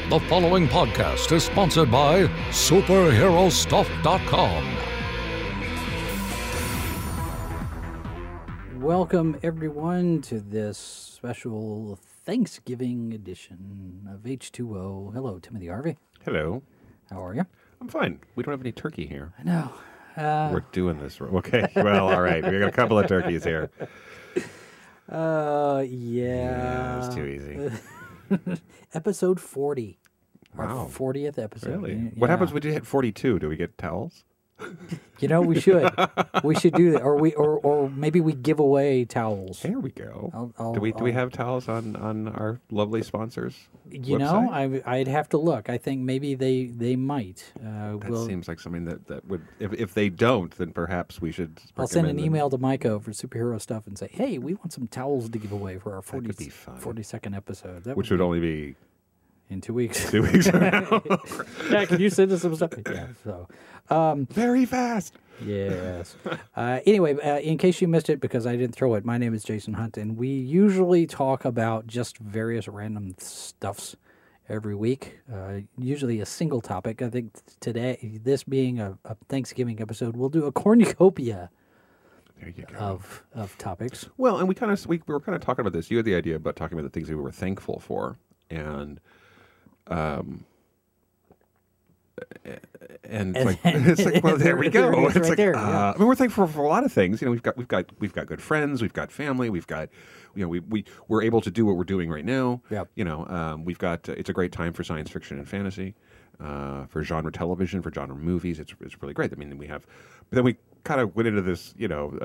The following podcast is sponsored by SuperheroStuff.com. Welcome, everyone, to this special Thanksgiving edition of H2O. Hello, Timothy Harvey. Hello. How are you? I'm fine. We don't have any turkey here. I know. We're doing this. Okay. Well, all right. We got a couple of turkeys here. Yeah. It's too easy. Episode 40. Wow. Our 40th episode. Really? Yeah. What happens when you hit 42? Do we get towels? You know, we should. We should do that. Or maybe we give away towels. There we go. I'll- do we have towels on our lovely sponsors? You website? know, I'd have to look. I think maybe they might. That seems like something that would. If they don't, then perhaps we should. I'll send an recommend them. email to Micah for superhero stuff and say, hey, we want some towels to give away for our could be fun. 42nd episode. That Which would only be in 2 weeks. 2 weeks from now. Yeah, can you send us some stuff? Yeah, so, Very fast. yes. Anyway, in case you missed it, because I didn't throw it, my name is Jason Hunt, and we usually talk about just various random stuffs every week, usually a single topic. I think today, this being a Thanksgiving episode, we'll do a cornucopia There you go. of topics. Well, and we were kind of talking about this. You had the idea about talking about the things we were thankful for, and it's like well, there we go. It's right like there, yeah. I mean, we're thankful for a lot of things. You know, we've got good friends, we've got family, we've got we're able to do what we're doing right now. Yep. You know, we've got it's a great time for science fiction and fantasy, for genre television, for genre movies. It's really great. I mean, but then we kind of went into this, you know.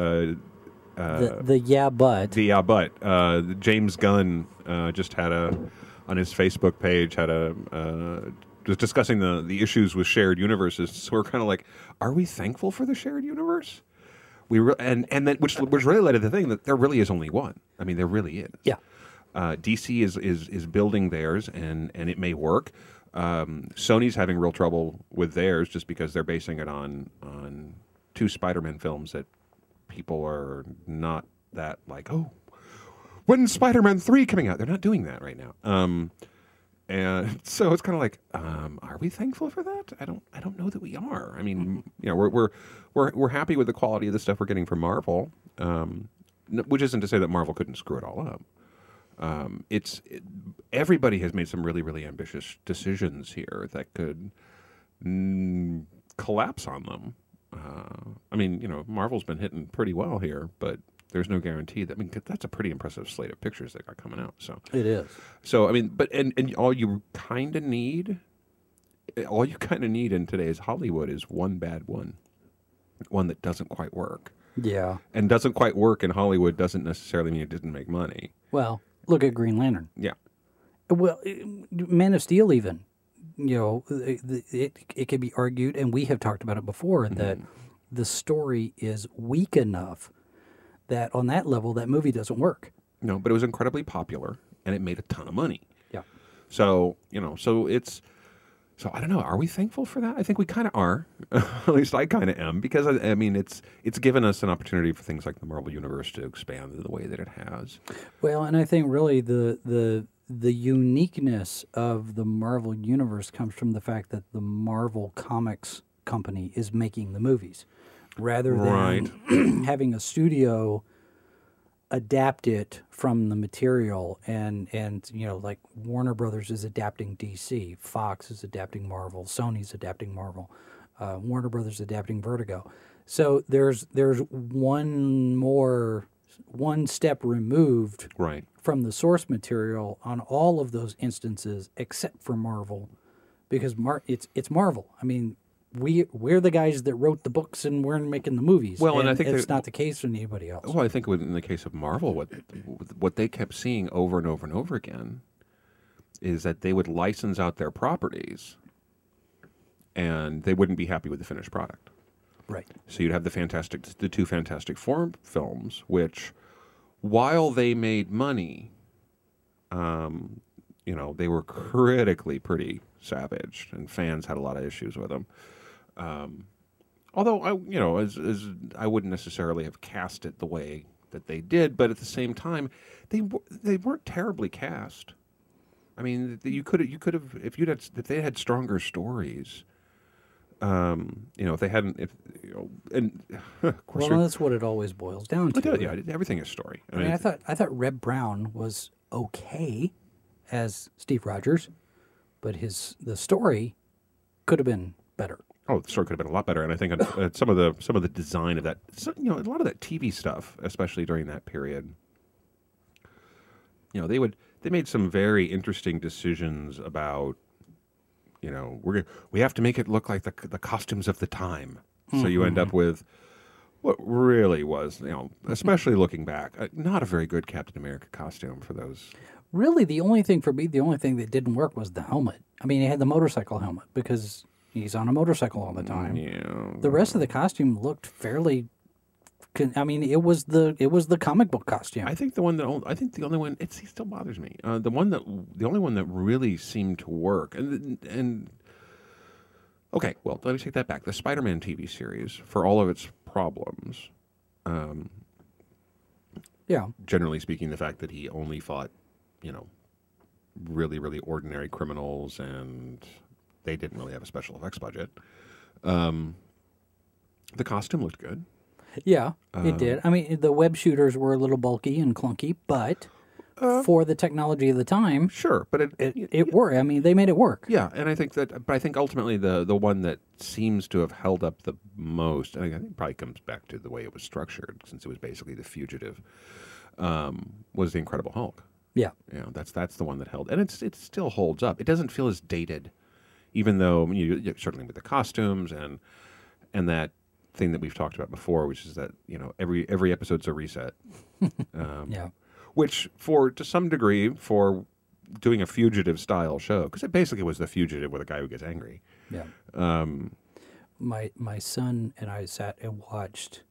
James Gunn just had on his Facebook page was discussing the issues with shared universes. So we're kind of like, are we thankful for the shared universe? And then which really led to the thing that there really is only one. I mean, there really is. Yeah. DC is building theirs, and it may work. Sony's having real trouble with theirs just because they're basing it on two Spider-Man films that people are not that like, oh, when's Spider-Man 3 coming out? They're not doing that right now. And so it's kind of like, are we thankful for that? I don't know that we are. I mean, you know, we're happy with the quality of the stuff we're getting from Marvel, which isn't to say that Marvel couldn't screw it all up. Everybody has made some really, really ambitious decisions here that could collapse on them. I mean, you know, Marvel's been hitting pretty well here, but there's no guarantee that. I mean, that's a pretty impressive slate of pictures that got coming out. So It is. So I mean, but and all you kind of need in today's Hollywood is one bad one that doesn't quite work. Yeah. And doesn't quite work in Hollywood doesn't necessarily mean it didn't make money. Well, look at Green Lantern. Yeah. Well, Man of Steel even. You know, it could be argued, and we have talked about it before, that the story is weak enough that on that level, that movie doesn't work. No, but it was incredibly popular, and it made a ton of money. Yeah. So, you know, so I don't know. Are we thankful for that? I think we kind of are. At least I kind of am, because I mean, it's given us an opportunity for things like the Marvel Universe to expand in the way that it has. Well, and I think really the uniqueness of the Marvel Universe comes from the fact that the Marvel Comics company is making the movies, rather than having a studio adapt it from the material, and you know, like Warner Brothers is adapting DC, Fox is adapting Marvel, Sony's adapting Marvel, Warner Brothers adapting Vertigo. So there's one step removed from the source material on all of those instances, except for Marvel, because it's Marvel. I mean, we're the guys that wrote the books and we're making the movies. Well, and I think it's not the case for anybody else. Well, I think in the case of Marvel, what they kept seeing over and over and over again is that they would license out their properties, and they wouldn't be happy with the finished product. Right. So you'd have the two Fantastic Four films, which, while they made money, you know, they were critically pretty savage, and fans had a lot of issues with them. Although I wouldn't necessarily have cast it the way that they did, but at the same time, they weren't terribly cast. I mean, you could have if they had stronger stories. If they hadn't, and of course, Well, that's what it always boils down to. yeah, everything is story. I mean, I thought Reb Brown was okay as Steve Rogers, but the story could have been better. Oh, the story could have been a lot better, and I think some of the design of that, a lot of that TV stuff, especially during that period. They made some very interesting decisions about. We have to make it look like the costumes of the time. So you end up with what really was, especially looking back, not a very good Captain America costume for those. Really, the only thing that didn't work was the helmet. I mean, he had the motorcycle helmet because he's on a motorcycle all the time. Yeah. The rest of the costume looked fairly. I mean, it was the comic book costume. I think the only one he still bothers me. The only one that really seemed to work and okay, well, let me take that back. The Spider-Man TV series, for all of its problems, generally speaking, the fact that he only fought, really, really ordinary criminals and they didn't really have a special effects budget. The costume looked good. Yeah, it did. I mean, the web shooters were a little bulky and clunky, but for the technology of the time, sure. But it worked. I mean, they made it work. Yeah, and I think ultimately the one that seems to have held up the most, I think it probably comes back to the way it was structured, since it was basically The Fugitive, was The Incredible Hulk. Yeah, that's the one that held, and it still holds up. It doesn't feel as dated, even though certainly with the costumes and that thing that we've talked about before, which is that every episode's a reset. Which to some degree for doing a Fugitive style show, because it basically was The Fugitive with a guy who gets angry. Yeah. My son and I sat and watched.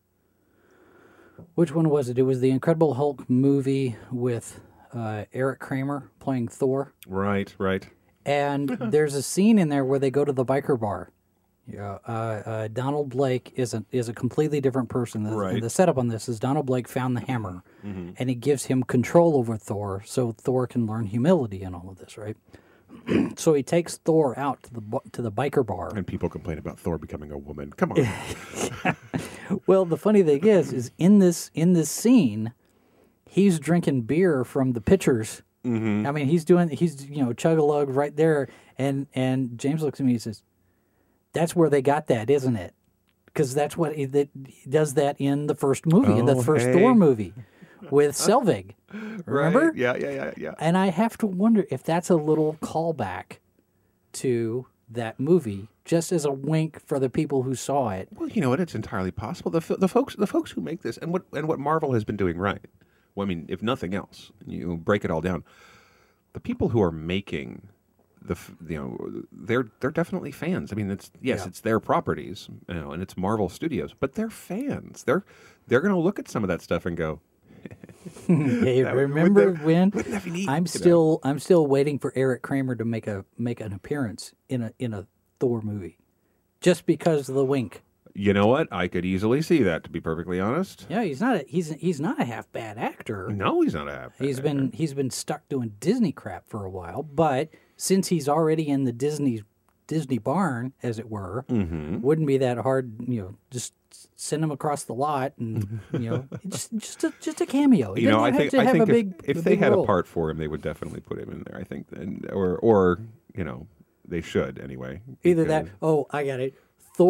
Which one was it? It was the Incredible Hulk movie with Eric Kramer playing Thor. Right. And there's a scene in there where they go to the biker bar. Yeah, Donald Blake is a completely different person. Right. The setup on this is Donald Blake found the hammer, and it gives him control over Thor, so Thor can learn humility and all of this, right? So he takes Thor out to the biker bar, and people complain about Thor becoming a woman. Come on. Well, the funny thing is in this scene, he's drinking beer from the pitchers. Mm-hmm. I mean, he's chug-a-lug right there, and James looks at me and says, "That's where they got that, isn't it? Because that's what he does that in the first movie, in the first Thor movie with Selvig. Remember? Right. Yeah. And I have to wonder if that's a little callback to that movie, just as a wink for the people who saw it. Well, you know what? It's entirely possible. The folks who make this, and what Marvel has been doing right. Well, I mean, if nothing else, you break it all down. The people who are making they're definitely fans. I mean, it's their properties, and it's Marvel Studios, but they're fans. They're going to look at some of that stuff and go, "Hey, remember when?" Wouldn't that be neat? I'm still waiting for Eric Kramer to make an appearance in a Thor movie, just because of the wink. You know what? I could easily see that, to be perfectly honest. Yeah, he's not a half bad actor. No, he's not a half bad actor. He's been stuck doing Disney crap for a while, but since he's already in the Disney barn, as it were, wouldn't be that hard. Just send him across the lot, and just a cameo. I think if they had role. a part for him, they would definitely put him in there. I think, or they should anyway. Either that. Oh, I got it.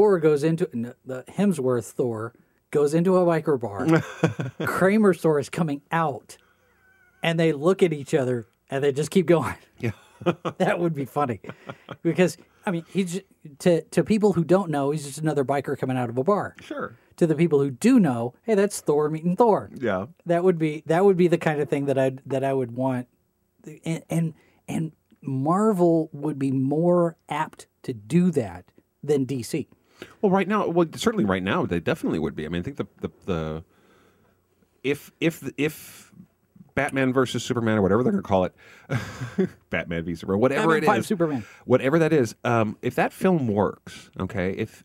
The Hemsworth Thor goes into a biker bar. Kramer's Thor is coming out, and they look at each other and they just keep going. Yeah. That would be funny, because I mean, he's to people who don't know, he's just another biker coming out of a bar. Sure. To the people who do know, hey, that's Thor meeting Thor. Yeah. That would be the kind of thing that I would want, and Marvel would be more apt to do that than DC. Well, certainly right now they definitely would be. I mean, I think the if Batman versus Superman, or whatever they're going to call it, Batman v Superman, whatever it is, Superman, whatever that is, if that film works, okay, if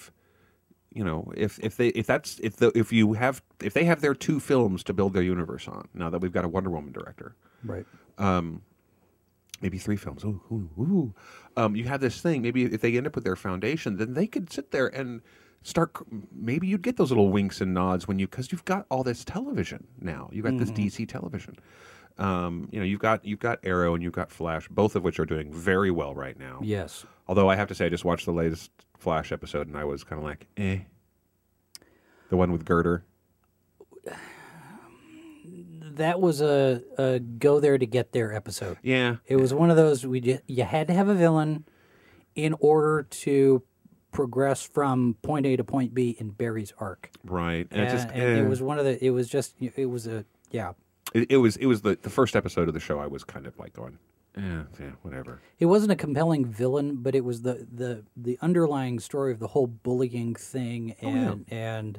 they have their two films to build their universe on, now that we've got a Wonder Woman director, right? maybe 3 films. You have this thing. Maybe if they end up with their foundation, then they could sit there and start. Maybe you'd get those little winks and nods because you've got all this television now. You've got this DC television. You've got Arrow and you've got Flash, both of which are doing very well right now. Yes. Although I have to say, I just watched the latest Flash episode and I was kind of like, eh. The one with Girder. That was a go there to get there episode. Yeah. It was one of those you had to have a villain in order to progress from point A to point B in Barry's arc. Right. And it was one of the. It was just. It was a. Yeah. It was the first episode of the show. I was kind of like going, yeah, whatever. It wasn't a compelling villain, but it was the underlying story of the whole bullying thing, and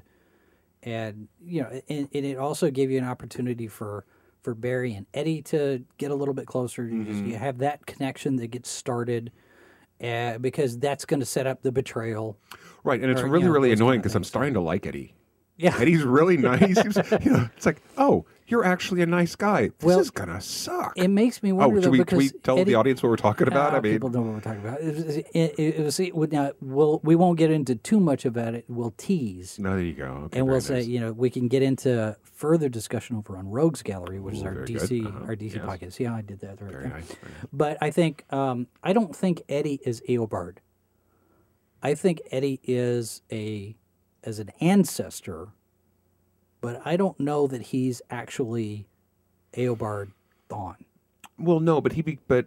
it also gave you an opportunity for Barry and Eddie to get a little bit closer. You have that connection that gets started, because that's going to set up the betrayal. Right, and it's really annoying because I'm starting to like Eddie. Yeah, Eddie's really nice. It's like, oh, you're actually a nice guy. This is gonna suck. It makes me wonder. Should we tell the audience what we're talking about? I mean, people know what we're talking about. We won't get into too much about it. We'll tease. No, there you go. Okay, and we'll say, we can get into further discussion over on Rogues Gallery, which is our DC podcast. See how I did that? Very nice. But I think I don't think Eddie is Eobard. I think Eddie is as an ancestor, but I don't know that he's actually Eobard Thawne. Well, no, but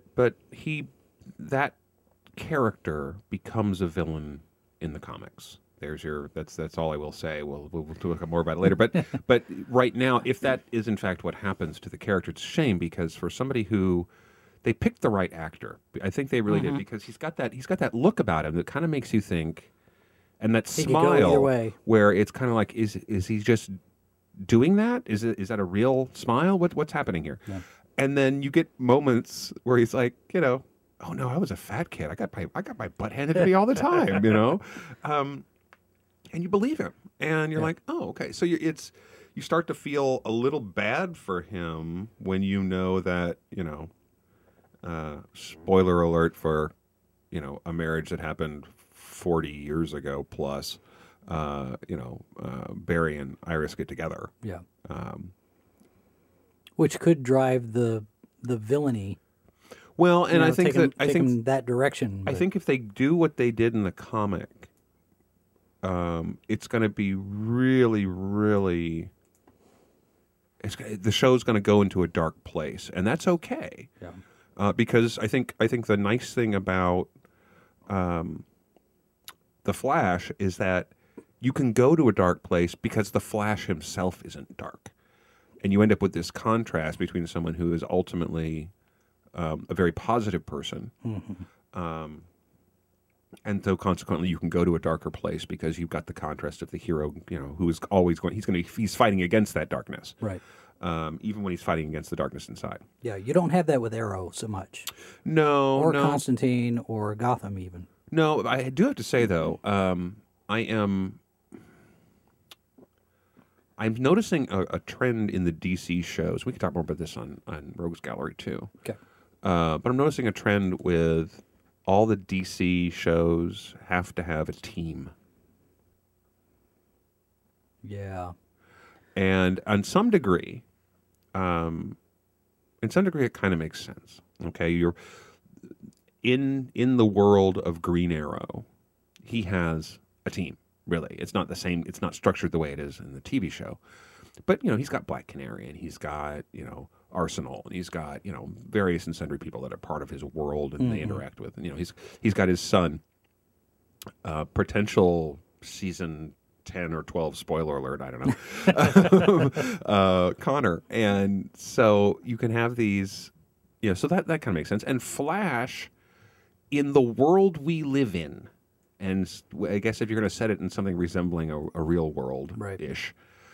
that character becomes a villain in the comics. That's all I will say. We'll talk more about it later. But right now, if that is in fact what happens to the character, it's a shame because for somebody who they picked the right actor, I think they really did, because he's got that look about him that kind of makes you think. And that smile, where it's kind of like, is he just doing that? Is that a real smile? What's happening here? Yeah. And then you get moments where he's like, oh no, I was a fat kid. I got my butt handed to me all the time, and you believe him, and you're like, oh, okay. So you start to feel a little bad for him when you know that spoiler alert for a marriage that happened 40 years ago plus, Barry and Iris get together. Yeah. Which could drive the villainy. Well, and I think that direction. I think if they do what they did in the comic, it's going to be really, really. The show's going to go into a dark place, and that's okay. Yeah. Because I think the nice thing about the Flash is that you can go to a dark place because the Flash himself isn't dark. And you end up with this contrast between someone who is ultimately a very positive person. And so consequently you can go to a darker place because you've got the contrast of the hero, who is always he's fighting against that darkness. Right. Even when he's fighting against the darkness inside. Yeah, you don't have that with Arrow so much. No. Or Constantine or Gotham even. No, I do have to say though, I'm noticing a trend in the DC shows. We can talk more about this on Rogues Gallery too. Okay. But I'm noticing a trend with all the DC shows have to have a team. Yeah. And on some degree, it kind of makes sense. Okay, you're in the world of Green Arrow, he has a team. Really, it's not the same. It's not structured the way it is in the TV show. But he's got Black Canary, and he's got Arsenal, and he's got various and sundry people that are part of his world, and they interact with. And he's got his son, potential season 10 or 12 spoiler alert, I don't know, Connor. And so you can have these, so that kind of makes sense. And Flash, in the world we live in, and I guess if you're going to set it in something resembling a real world-ish,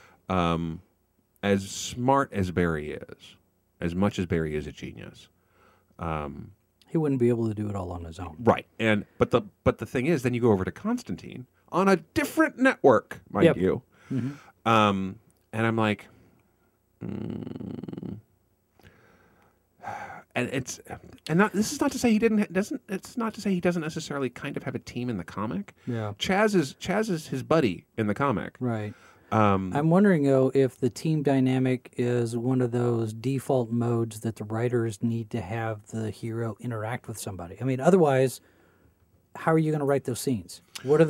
as smart as Barry is, as much as Barry is a genius, he wouldn't be able to do it all on his own. Right. But the thing is, then you go over to Constantine on a different network, mind you. Mm-hmm. And I'm like, and it's and not this is not to say he doesn't it's not to say he doesn't necessarily kind of have a team in the comic. Yeah. Chaz is his buddy in the comic. Right. I'm wondering, though, if the team dynamic is one of those default modes that the writers need to have the hero interact with somebody. I mean, otherwise, how are you going to write those scenes? What's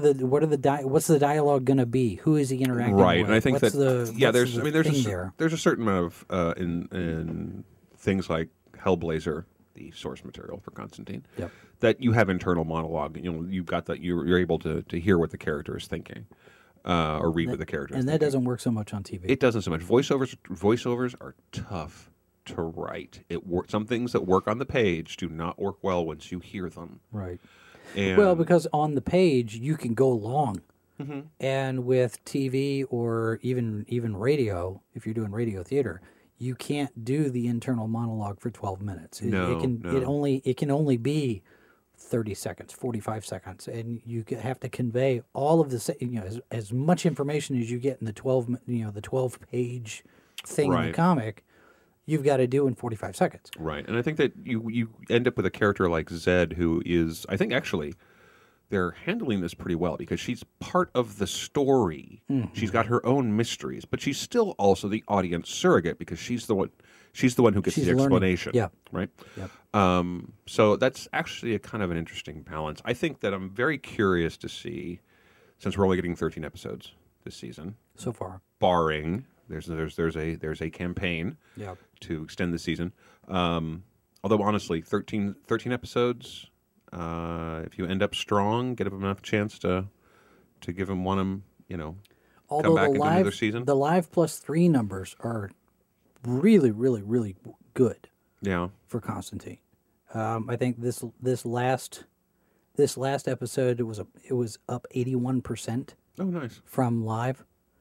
the dialogue going to be? Who is he interacting with? Right, and I think there's there's a certain amount of in things like Hellblazer, the source material for Constantine, Yep. that you have internal monologue. You know, you've got that you're able to hear what the character is thinking. Or read what the character is and that thinking. doesn't work so much on TV. It doesn't so much. Voiceovers are tough to write. Some things that work on the page do not work well once you hear them. Right. And Well, because on the page you can go long, Mm-hmm. and with TV or even radio, if you're doing radio theater, you can't do the internal monologue for 12 minutes. No. It can only be 30 seconds, 45 seconds, and you have to convey all of the as much information as you get in the 12 page thing in Right. the comic. You've got to do in 45 seconds. Right, and I think that you end up with a character like Zed, who is, I think actually, they're handling this pretty well because she's part of the story. Mm-hmm. She's got her own mysteries, but she's still also the audience surrogate because she's the one who gets She's the learning. explanation. Yeah. Right. Yep. So that's actually a kind of an interesting balance. I think that I'm very curious to see, since we're only getting 13 episodes this season, So far. barring there's a campaign Yeah. to extend the season. Although honestly, 13 episodes. If you end up strong, get them enough chance to give them come Although back into another season. the live +3 numbers are really, really, really good Yeah. for Constantine. I think this last episode it was up 81% Oh, nice. from live.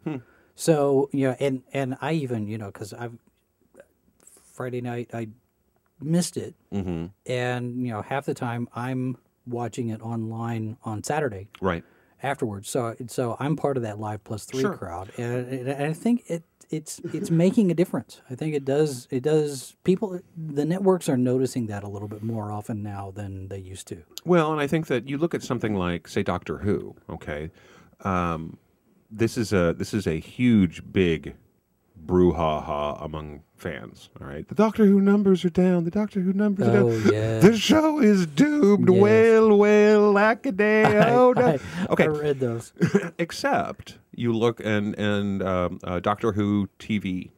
So and I even because Friday night I missed it, and half the time I'm watching it online on Saturday Right. afterwards. So I'm part of that live +3 Sure. crowd, and I think it's making a difference. I think it does. People, the networks are noticing that a little bit more often now than they used to. Well, and I think that you look at something like, say, Doctor Who. Okay, this is a huge, big brouhaha among fans. All right, the Doctor Who numbers are down. The Doctor Who numbers are down. Oh, yeah. The show is doomed. Yes. Well, lackaday. Oh no. Okay. I read those. Except you look and Doctor Who TV,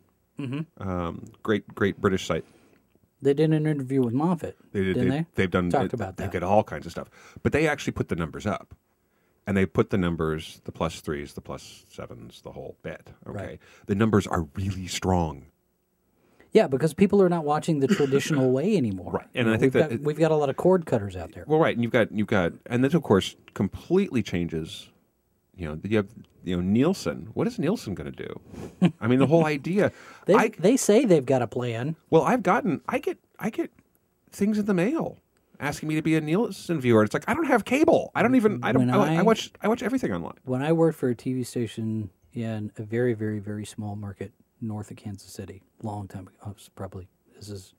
great British site. They did an interview with Moffat, didn't they? They've done Talked about that. They've got all kinds of stuff, but they actually put the numbers up, and they put the numbers, the +3s, the +7s, the whole bit. Okay, Right. the numbers are really strong. Yeah, because people are not watching the traditional way anymore. Right, and I think we've got a lot of cord cutters out there. Well, right, and you've got, and this of course completely changes. You have Nielsen. What is Nielsen going to do? I mean, the whole idea. They say they've got a plan. Well, I get things in the mail asking me to be a Nielsen viewer. It's like I don't have cable. I watch everything online. When I worked for a TV station in a very, very, very small market north of Kansas City, long time ago, this is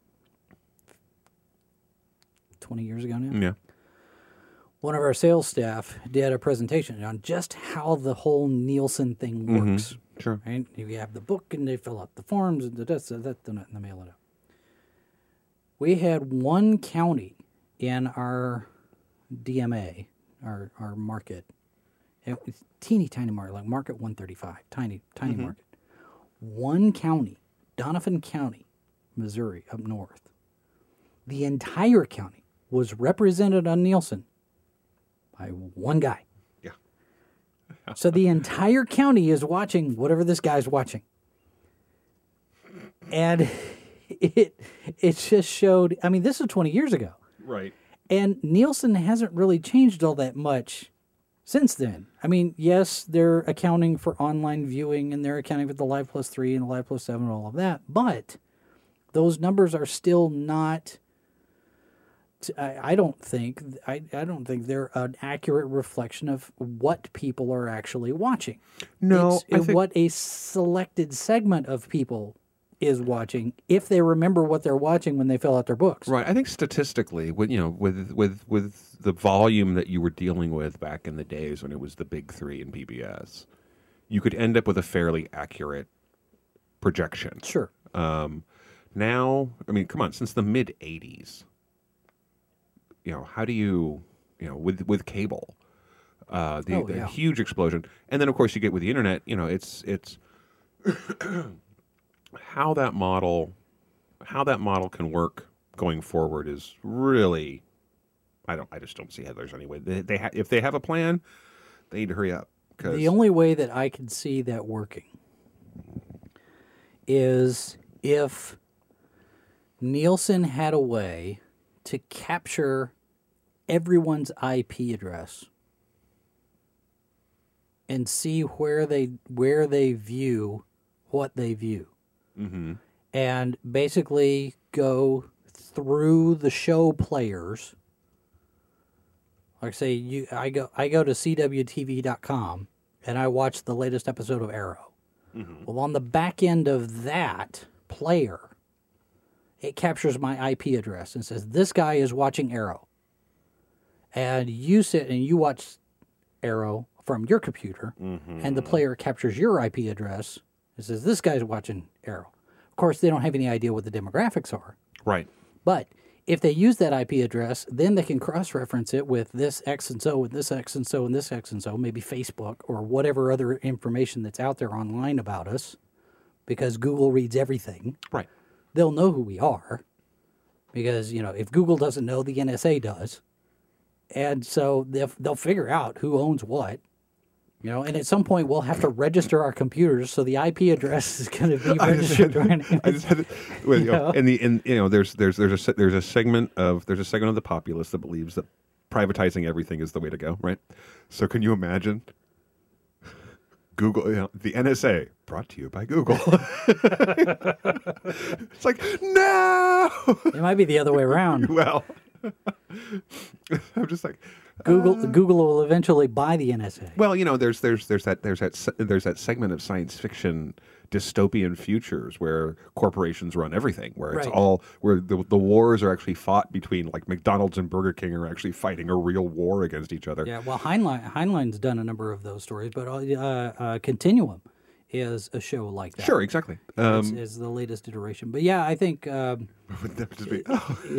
20 years ago now. Yeah. One of our sales staff did a presentation on just how the whole Nielsen thing works. Sure. Right? You have the book, and they fill out the forms, and they mail it out. We had one county in our DMA, our market, it was teeny tiny market, like Market 135, tiny market. One county, Donovan County, Missouri, up north. The entire county was represented on Nielsen by one guy. Yeah. So the entire county is watching whatever this guy's watching. And it just showed, I mean, this is 20 years ago. Right. And Nielsen hasn't really changed all that much since then. I mean, yes, they're accounting for online viewing and they're accounting for the Live +3 and the Live +7 and all of that. But those numbers are still not... I don't think they're an accurate reflection of what people are actually watching. No, It's what a selected segment of people is watching if they remember what they're watching when they fill out their books. Right. I think statistically, with the volume that you were dealing with back in the days when it was the big three in PBS, you could end up with a fairly accurate projection. Sure. Now, I mean, come on, since the mid '80s, how do you, with cable, the huge explosion, and then of course you get with the internet, it's how that model can work going forward is really, I just don't see how there's any way. If they have a plan, they need to hurry up. The only way that I can see that working is if Nielsen had a way to capture everyone's IP address and see where they view what they view. Mm-hmm. And basically go through the show players. Like say I go to CWTV.com and I watch the latest episode of Arrow. Mm-hmm. Well, on the back end of that player, it captures my IP address and says, this guy is watching Arrow. And you sit and you watch Arrow from your computer, and the player captures your IP address and says, this guy's watching Arrow. Of course, they don't have any idea what the demographics are. Right. But if they use that IP address, then they can cross-reference it with this X and so, and this X and so, and this X and so, maybe Facebook or whatever other information that's out there online about us, because Google reads everything. Right. They'll know who we are, because, if Google doesn't know, the NSA does. And so they'll figure out who owns what. And at some point we'll have to register our computers, so the IP address is going to be registered. There's a segment of the populace that believes that privatizing everything is the way to go, right? So can you imagine Google, the NSA, brought to you by Google? It's like, no. It might be the other way around. Well, I'm just like. Google will eventually buy the NSA. Well, there's that segment of science fiction dystopian futures where corporations run everything, where it's all where the wars are actually fought between, like, McDonald's and Burger King are actually fighting a real war against each other. Yeah, well, Heinlein's done a number of those stories, but Continuum is a show like that. Sure, exactly. Is the latest iteration. But yeah, I think would that just be,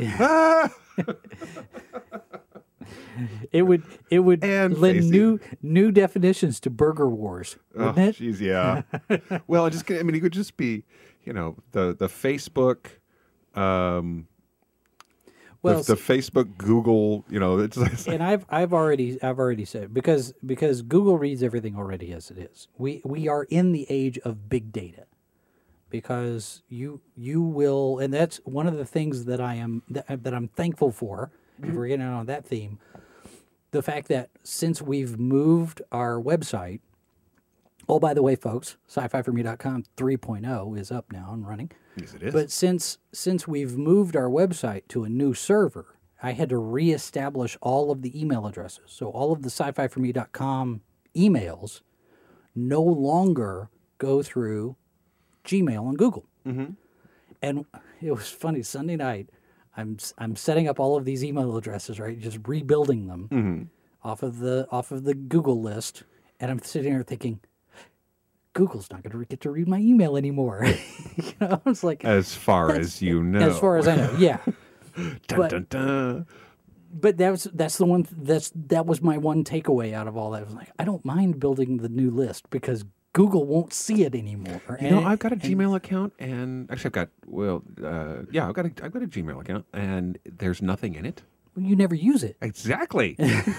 it would And lend new definitions to burger wars, wouldn't it? Geez, yeah. Well, it could just be, the Facebook, the Facebook, Google, it's and I've already said, because Google reads everything already as it is. We are in the age of big data, because you will, and that's one of the things that I'm thankful for. If we're getting on that theme, the fact that since we've moved our website, oh, by the way, folks, sci-fi4me.com 3.0 is up now and running. Yes, it is. But since we've moved our website to a new server, I had to reestablish all of the email addresses. So all of the sci-fi4me.com emails no longer go through Gmail and Google. Mm-hmm. And it was funny, Sunday night, I'm setting up all of these email addresses, right? Just rebuilding them off of the Google list, and I'm sitting there thinking, Google's not going to get to read my email anymore. It's like, as far as you know, as far as I know, yeah. Dun, dun, dun. But that's the one that was my one takeaway out of all that. I was like, I don't mind building the new list because Google won't see it anymore. I've got a Gmail account, and actually, I've got a Gmail account, and there's nothing in it. Well, you never use it. Exactly.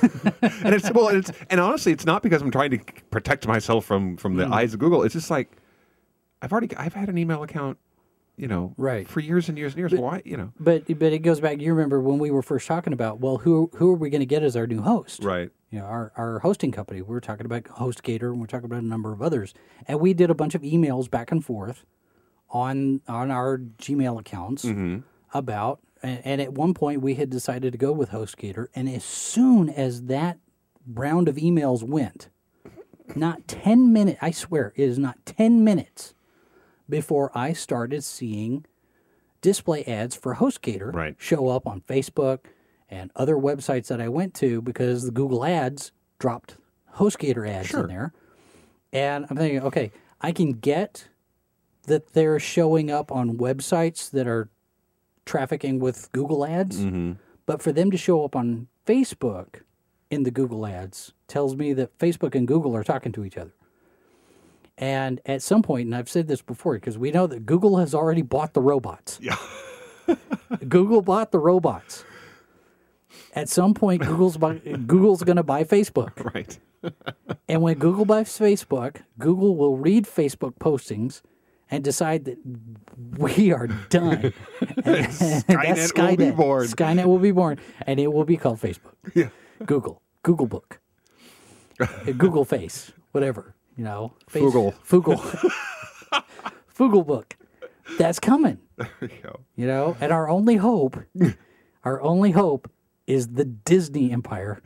and honestly, it's not because I'm trying to protect myself from the eyes of Google. It's just like I've had an email account, right, for years and years and years. Why, But it goes back. You remember when we were first talking about, well, who are we going to get as our new host? Right. Our hosting company. We were talking about HostGator, and we're talking about a number of others, and we did a bunch of emails back and forth on our Gmail accounts about. And at one point, we had decided to go with HostGator, and as soon as that round of emails went, not 10 minutes, I swear, it is not 10 minutes before I started seeing display ads for HostGator Right. show up on Facebook and other websites that I went to because the Google Ads dropped HostGator ads in there. And I'm thinking, okay, I can get that they're showing up on websites that are trafficking with Google Ads, but for them to show up on Facebook in the Google Ads tells me that Facebook and Google are talking to each other. And at some point, and I've said this before, because we know that Google has already bought the robots. Yeah. Google bought the robots. At some point, Google's going to buy Facebook. Right. And when Google buys Facebook, Google will read Facebook postings and decide that we are done. Skynet will be born. Skynet will be born, and it will be called Facebook. Yeah. Google Book, Google Face, whatever, Face, Foogle. Foogle Book. That's coming. There you go. And our only hope is the Disney empire.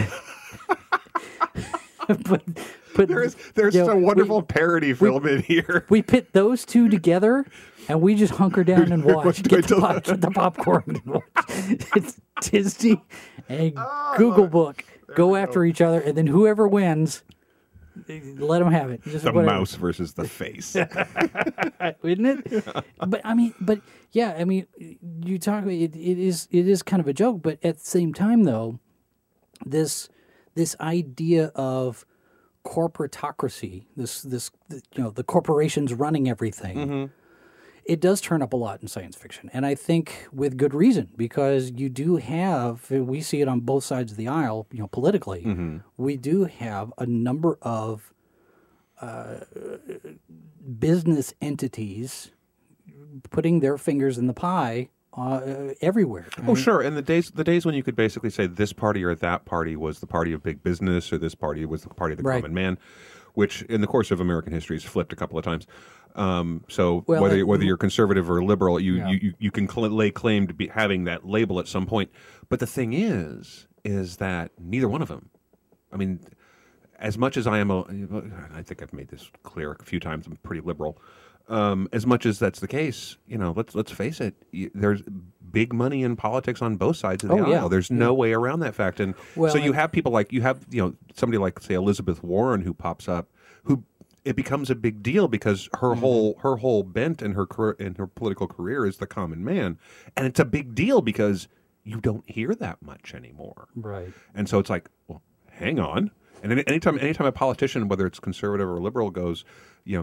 but There's a wonderful parody film in here. We pit those two together, and we just hunker down and watch. Get the popcorn and watch. It's Disney and Google Book go after each other, and then whoever wins, let them have it. Just The whatever. mouse versus the face. Isn't it? Yeah. You talk about it. It is kind of a joke, but at the same time, though, this idea of corporatocracy, the corporations running everything, it does turn up a lot in science fiction, and I think with good reason, because you do have, we see it on both sides of the aisle, politically, we do have a number of business entities putting their fingers in the pie everywhere. Oh, sure. And the days when you could basically say this party or that party was the party of big business, or this party was the party of the common man, which in the course of American history has flipped a couple of times. Whether you're conservative or liberal, you can lay claim to be having that label at some point. But the thing is that neither one of them. I mean, as much as I think I've made this clear a few times. I'm pretty liberal. As much as that's the case, let's face it. There's big money in politics on both sides of the aisle. Yeah. There's no way around that fact. And so you have people like somebody like, say, Elizabeth Warren, who pops up, who it becomes a big deal because her whole bent in her political career is the common man, and it's a big deal because you don't hear that much anymore. Right. And so it's like, well, hang on. And anytime a politician, whether it's conservative or liberal, goes, you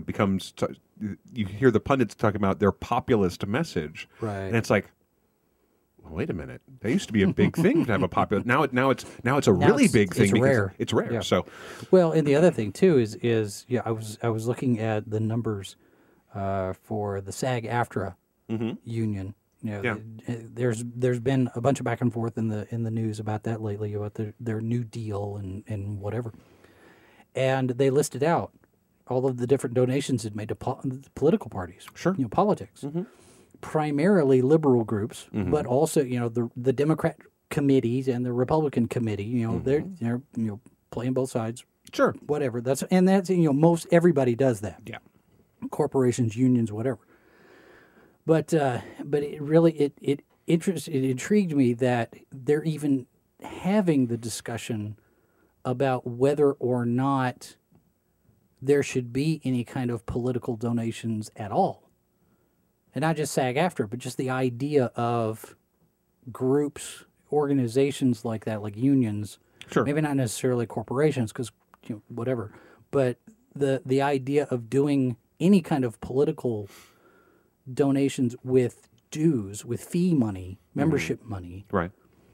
hear the pundits talking about their populist message, right? And it's like, well, wait a minute, that used to be a big thing to have a populist. Now it's a really big thing. It's because rare. It's rare. Yeah. So, well, and the other thing too is I was looking at the numbers for the SAG-AFTRA union. There's been a bunch of back and forth in the news about that lately, about their new deal and whatever. And they listed out all of the different donations it made to political parties. Sure. Politics. Primarily liberal groups, but also, the Democrat committees and the Republican committee, they're playing both sides. sure. Whatever. That's most everybody does that. Yeah. Corporations, unions, whatever. But it really it intrigued me that they're even having the discussion about whether or not there should be any kind of political donations at all. And not just SAG-AFTRA, but just the idea of groups, organizations like that, like unions, Sure. maybe not necessarily corporations, because whatever, but the idea of doing any kind of political donations with dues, with fee money, membership money, Right.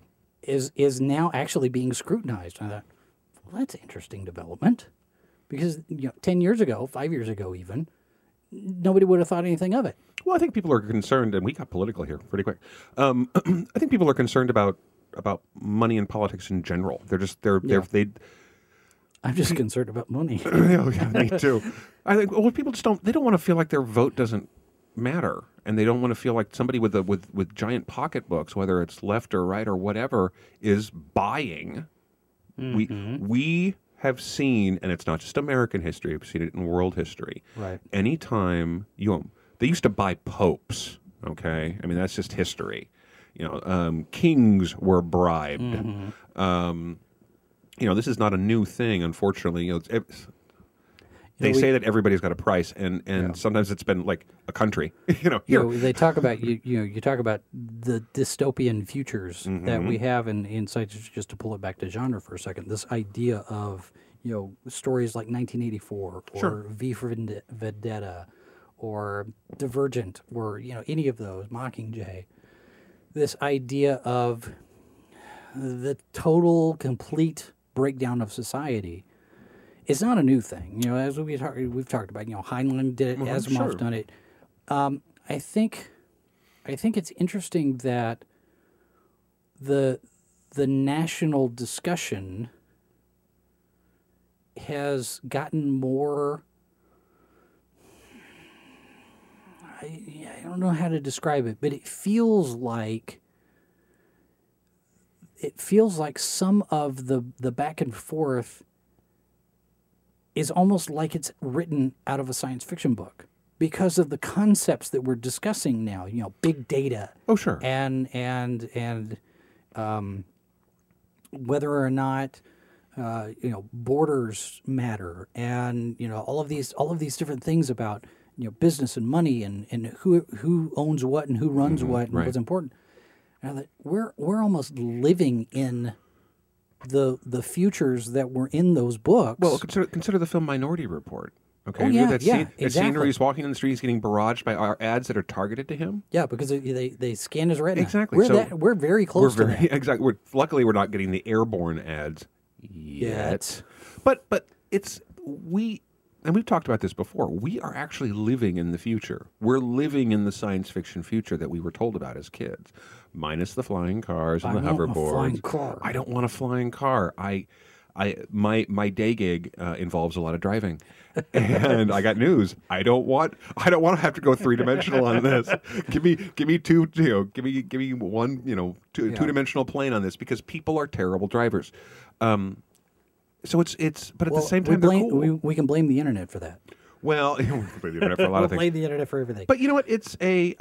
is now actually being scrutinized. I thought, well, that's an interesting development, because 10 years ago, 5 years ago even, nobody would have thought anything of it. Well, I think people are concerned, and we got political here pretty quick. I think people are concerned about money and politics in general. I'm just concerned about money. Yeah, me too. I think people just don't want to feel like their vote doesn't matter, and they don't want to feel like somebody with giant pocketbooks, whether it's left or right or whatever, is buying. We have seen, and it's not just American history, we've seen it in world history. Right. Anytime they used to buy popes, okay? I mean, that's just history. Kings were bribed. Mm-hmm. This is not a new thing, unfortunately. They say that everybody's got a price, and sometimes it's been like a country. They talk about you talk about the dystopian futures that we have in science. Just to pull it back to genre for a second, this idea of stories like 1984 or V for Vendetta or Divergent or any of those, Mockingjay. This idea of the total, complete breakdown of society. It's not a new thing, as we've talked about. Heinlein did it, Asimov's done it. I think it's interesting that the national discussion has gotten more. I don't know how to describe it, but it feels like some of the back and forth is almost like it's written out of a science fiction book because of the concepts that we're discussing now. Big data. Oh, sure. And whether or not borders matter, and all of these different things about business and money and who owns what and who runs what and what's important. Now that we're almost living in the futures that were in those books. Well, consider the film Minority Report. Okay, Oh, yeah, that yeah, scene, that exactly. scene where he's walking in the street, he's getting barraged by our ads that are targeted to him. Yeah, because they scan his retina. Exactly. We're very close to that. Exactly. Luckily, we're not getting the airborne ads yet. But and we've talked about this before. We are actually living in the future. We're living in the science fiction future that we were told about as kids, minus the flying cars and the hoverboards. Flying car. I don't want a flying car. My day gig involves a lot of driving, and I got news. I don't want to have to go 3-dimensional on this. Give me two. Give me one. Two-dimensional plane on this because people are terrible drivers. So it's but at the same time they're cool. We can blame the internet for that. Well, we blame the internet for a lot of things. Blame the internet for everything. But you know what? It's a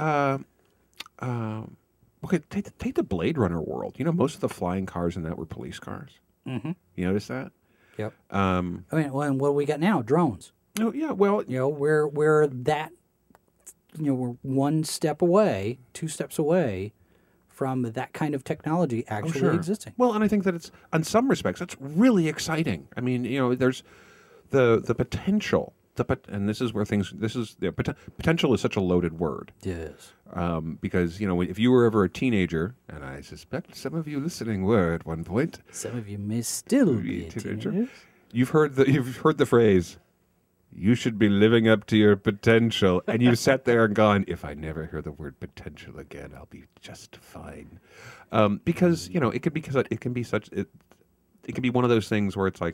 okay. Take the Blade Runner world. Most of the flying cars in that were police cars. Mm-hmm. You notice that? Yep. And what do we got now? Drones. Oh yeah. Well, we're that. We're one step away, 2 steps away from that kind of technology actually existing. Well, and I think that it's, in some respects, it's really exciting. I mean, there's the potential, and this is where potential is such a loaded word. Yes. Because, if you were ever a teenager, and I suspect some of you listening were at one point. Some of you may still be a teenager. You've heard the phrase, you should be living up to your potential. And you've sat there and gone, if I never hear the word potential again, I'll be just fine. Because, it could be one of those things where it's like,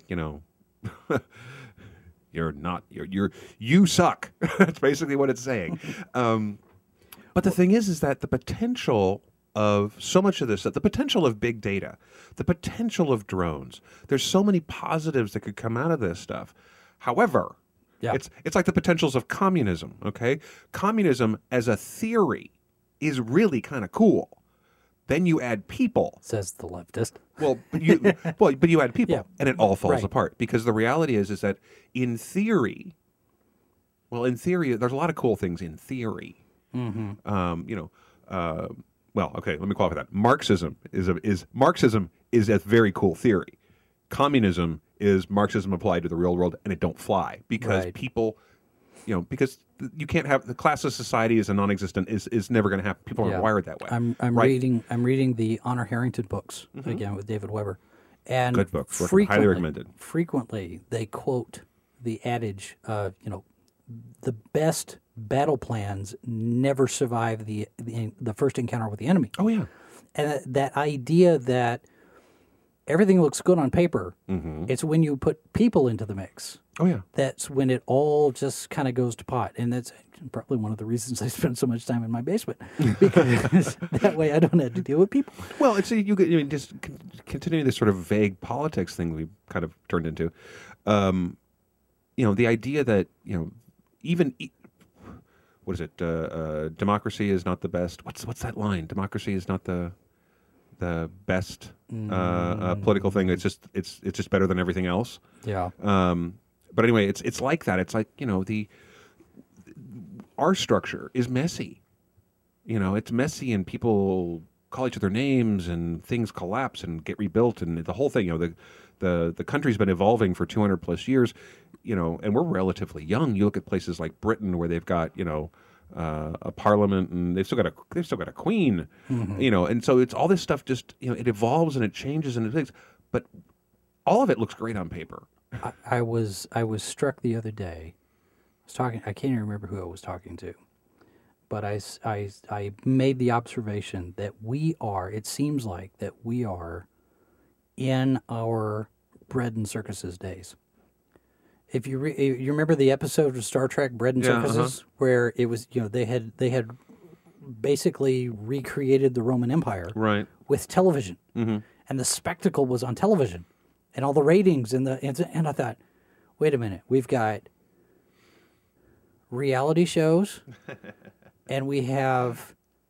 you suck. That's basically what it's saying. But the thing is that the potential of so much of this, the potential of big data, the potential of drones, there's so many positives that could come out of this stuff. However, it's like the potentials of communism, okay? Communism as a theory is really kind of cool. Then you add people. Says the leftist. Well, but you add people, and it all falls apart. Because the reality is that in theory, there's a lot of cool things in theory. Mm-hmm. Well, okay, let me qualify that. Marxism is a very cool theory. Communism is Marxism applied to the real world, and it don't fly because people, because you can't have the classless society is a non-existent is never going to happen. People are wired that way. I'm reading the Honor Harrington books again with David Weber, and good book, highly recommended. Frequently, they quote the adage, the best battle plans never survive the first encounter with the enemy. Oh yeah, and that idea that everything looks good on paper. Mm-hmm. It's when you put people into the mix Oh yeah. that's when it all just kind of goes to pot. And that's probably one of the reasons I spend so much time in my basement, because that way I don't have to deal with people. Well, it's just continuing this sort of vague politics thing we kind of turned into. The idea that what is it? Democracy is not the best. What's that line? Democracy is not the best political thing. It's just better than everything else. Yeah. But anyway, it's like that. It's like our structure is messy. It's messy, and people call each other names, and things collapse and get rebuilt, and the whole thing. The country's been evolving for 200 plus years, and we're relatively young. You look at places like Britain, where they've got a parliament, and they've still got a queen, and so it's all this stuff. Just it evolves and it changes and it things, but all of it looks great on paper. I was struck the other day. I can't even remember who I was talking to, but I made the observation that it seems like that we are in our bread and circuses days. If you you remember the episode of Star Trek Bread and Circuses, where it was they had basically recreated the Roman Empire with television, and the spectacle was on television, and all the ratings and I thought, wait a minute, we've got reality shows, and we have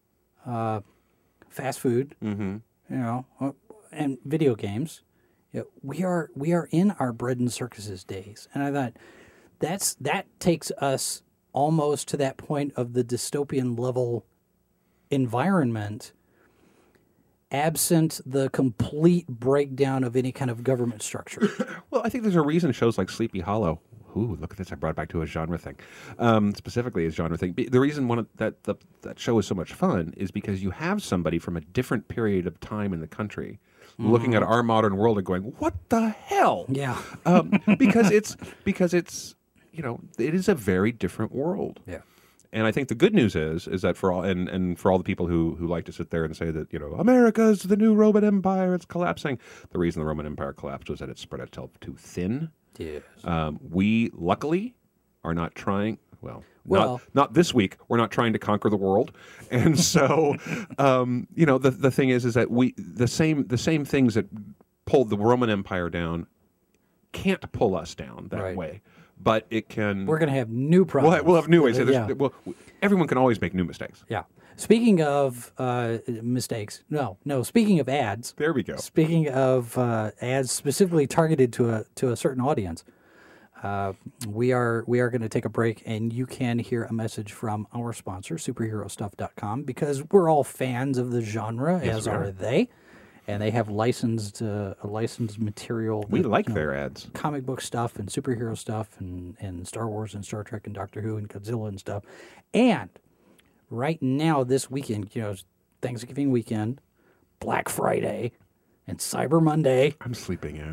fast food, and video games. We are in our bread and circuses days, and I thought that takes us almost to that point of the dystopian level environment, absent the complete breakdown of any kind of government structure. Well, I think there's a reason shows like Sleepy Hollow. Ooh, look at this! I brought it back to a genre thing, specifically a genre thing. The reason that show is so much fun is because you have somebody from a different period of time in the country looking at our modern world and going, "What the hell?" Yeah, because it's it is a very different world. Yeah. And I think the good news is that for all and for all the people who like to sit there and say that America's the new Roman Empire, it's collapsing. The reason the Roman Empire collapsed was that it spread itself too thin. Yes. We luckily are not trying. Well, not this week. We're not trying to conquer the world, and so the thing is that the same things that pulled the Roman Empire down can't pull us down that way. But it can. We're going to have new problems. We'll have new ways. Everyone can always make new mistakes. Yeah. Speaking of mistakes, speaking of ads. There we go. Speaking of ads specifically targeted to a certain audience, we are going to take a break, and you can hear a message from our sponsor, superherostuff.com, because we're all fans of the genre, as are they. And they have licensed material. We like their ads. Comic book stuff and superhero stuff and Star Wars and Star Trek and Doctor Who and Godzilla and stuff. And right now, this weekend, Thanksgiving weekend, Black Friday, and Cyber Monday. I'm sleeping in.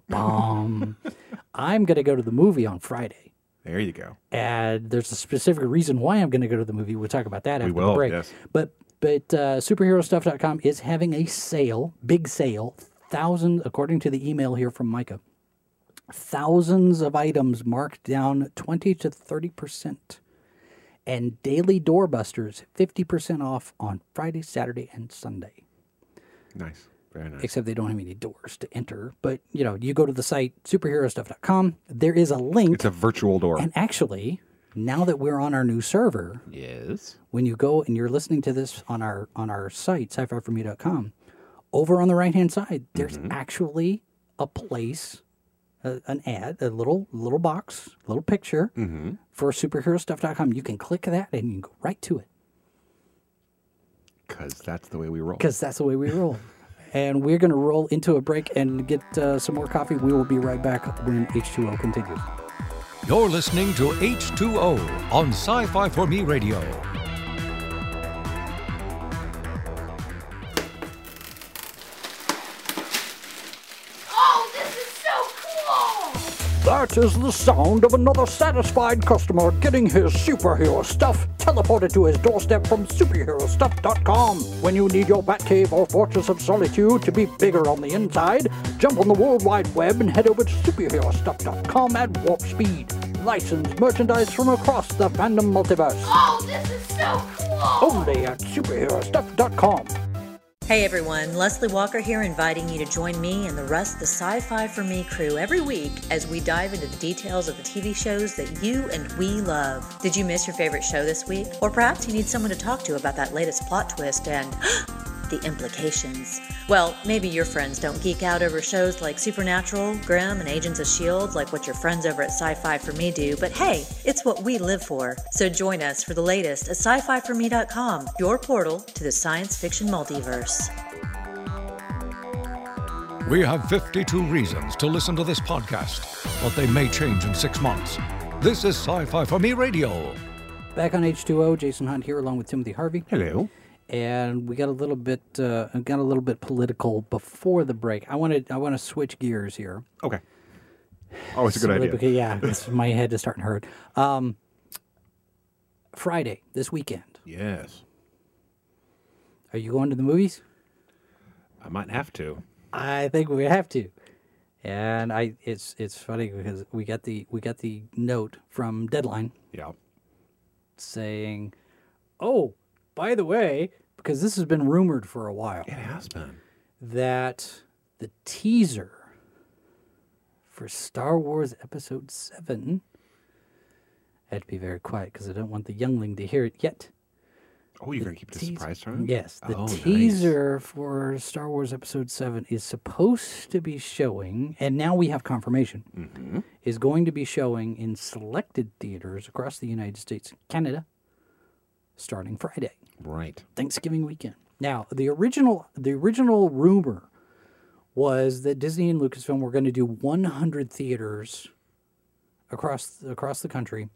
I'm going to go to the movie on Friday. There you go. And there's a specific reason why I'm going to go to the movie. We'll talk about that after the break. Yes. But superherostuff.com is having a sale, big sale, according to the email here from Micah, thousands of items marked down 20 to 30%. And daily doorbusters, 50% off on Friday, Saturday, and Sunday. Nice. Very nice. Except they don't have any doors to enter. But, you go to the site, superherostuff.com. There is a link. It's a virtual door. And actually, now that we're on our new server, yes, when you go and you're listening to this on our site, sci-fi4me.com, over on the right-hand side, there's actually a place, an ad, a little box, a little picture for superherostuff.com. You can click that and you can go right to it. Because that's the way we roll. And we're going to roll into a break and get some more coffee. We will be right back when H2O continues. You're listening to H2O on Sci-Fi for Me Radio. Oh, this is so cool! That is the sound of another satisfied customer getting his superhero stuff teleported to his doorstep from superherostuff.com. When you need your Batcave or Fortress of Solitude to be bigger on the inside, jump on the World Wide Web and head over to superherostuff.com at warp speed. Licensed merchandise from across the fandom multiverse. Oh, this is so cool! Only at superherostuff.com. Hey everyone, Leslie Walker here, inviting you to join me and the rest of the Sci-Fi For Me crew every week as we dive into the details of the TV shows that you and we love. Did you miss your favorite show this week? Or perhaps you need someone to talk to about that latest plot twist and the implications. Well, maybe your friends don't geek out over shows like Supernatural, Grimm, and Agents of S.H.I.E.L.D. like what your friends over at Sci-Fi For Me do, but hey, it's what we live for. So join us for the latest at sci-fi4me.com, your portal to the science fiction multiverse. We have 52 reasons to listen to this podcast, but they may change in 6 months. This is Sci-Fi For Me Radio. Back on H2O, Jason Hunt here along with Timothy Harvey. Hello. And we got a little bit political before the break. I want to switch gears here. Okay. Oh, it's a good idea. Okay, yeah, my head is starting to hurt. Friday, this weekend. Yes. Are you going to the movies? I might have to. I think we have to. And it's funny because we got the note from Deadline Yeah. saying, "Oh, by the way," because this has been rumored for a while, It has been. that the teaser for Star Wars Episode 7, I had to be very quiet because I don't want the youngling to hear it yet. Oh, you're going to keep it a surprise for him? Yes, the Oh, nice. teaser for Star Wars Episode 7 is supposed to be showing, and now we have confirmation, is going to be showing in selected theaters across the United States and Canada starting Friday, Right. Thanksgiving weekend. Now, the original rumor was that Disney and Lucasfilm were going to do 100 theaters across the country,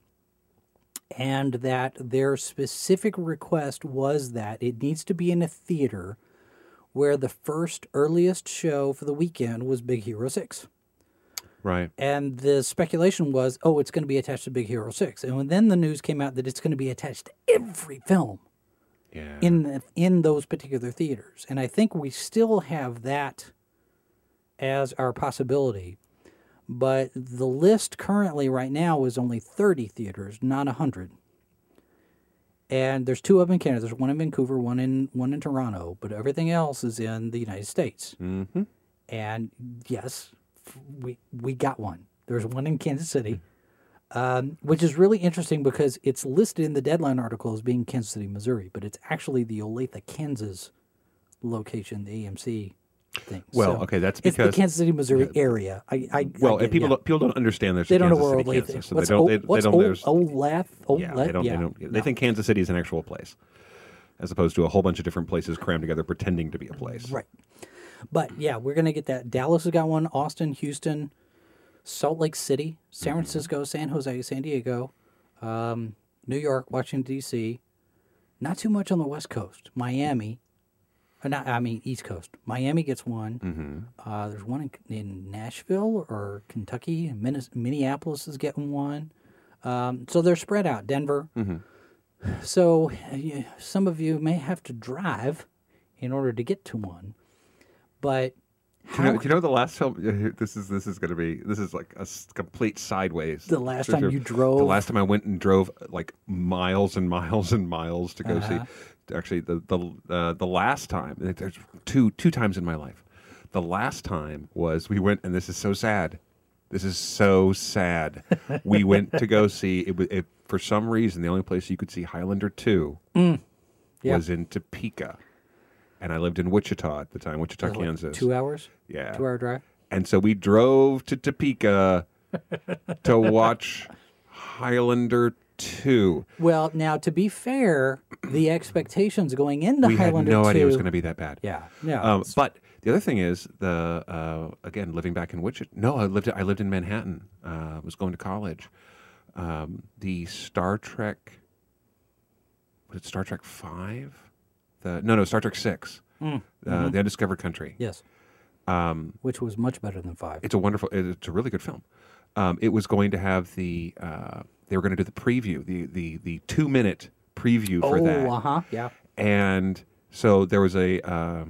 and that their specific request was that it needs to be in a theater where the first earliest show for the weekend was Big Hero 6. Right. And the speculation was, oh, it's going to be attached to Big Hero 6. And then the news came out that it's going to be attached to every film Yeah. in those particular theaters. And I think we still have that as our possibility. But the list currently right now is only 30 theaters, not 100. And there's 2 of them in Canada. There's one in Vancouver, one in Toronto, but everything else is in the United States. Mm-hmm. And yes, we got one. There's one in Kansas City, which is really interesting because it's listed in the Deadline article as being Kansas City, Missouri, but it's actually the Olathe, Kansas location, the AMC thing. Well, So okay, that's it's because the Kansas City, Missouri area. well, and people don't understand there's They don't know Kansas where City, Olathe Kansas, is. so What's they don't. There's Olathe? yeah, they don't. They think Kansas City is an actual place, as opposed to a whole bunch of different places crammed together pretending to be a place. Right. But yeah, we're going to get that. Dallas has got one, Austin, Houston, Salt Lake City, San Francisco, San Jose, San Diego, New York, Washington, D.C. Not too much on the West Coast. Miami. East Coast. Miami gets one. There's one in Nashville or Kentucky. And Minneapolis is getting one. So they're spread out. Denver. So some of you may have to drive in order to get to one. But Do you know the last film? This is like a complete sideways. The last time you drove? The last time I went and drove like miles and miles and miles to go see. Actually, the last time, there's two times in my life. The last time was we went, and this is so sad. This is so sad. We went to go see it. For some reason, the only place you could see Highlander 2 was in Topeka. And I lived in Wichita at the time, Wichita, Kansas. 2 hours? Yeah. 2 hour drive? And so we drove to Topeka to watch Highlander 2. Well, now, to be fair, the expectations going into We had Highlander no 2... idea it was going to be that bad. Yeah. Yeah. But the other thing is, again, living back in Wichita... No, I lived in Manhattan. I was going to college. The Star Trek... Was it Star Trek 5? Star Trek 6. The Undiscovered Country. yes. Which was much better than 5. It's a really good film. it was going to have the they were going to do the preview, the 2-minute preview for that. Yeah. And so there was a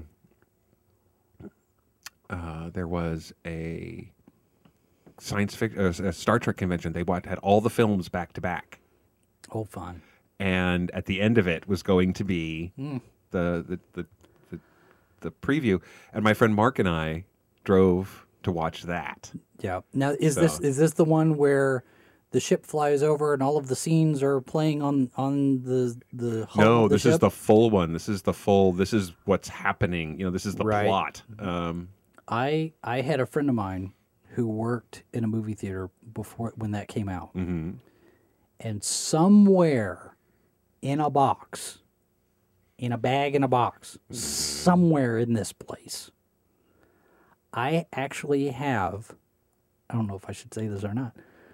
science fiction, a Star Trek convention. They had all the films back to back. Oh, fun. And at the end of it was going to be the preview. And my friend Mark and I drove to watch that. Yeah. Now, is this the one where the ship flies over and all of the scenes are playing on the hull No, of the this ship? is the full one. This is what's happening. This is the Right. plot. I had a friend of mine who worked in a movie theater before when that came out. Mm-hmm. And somewhere in a box, in a bag in a box, somewhere in this place, I actually have, I don't know if I should say this or not,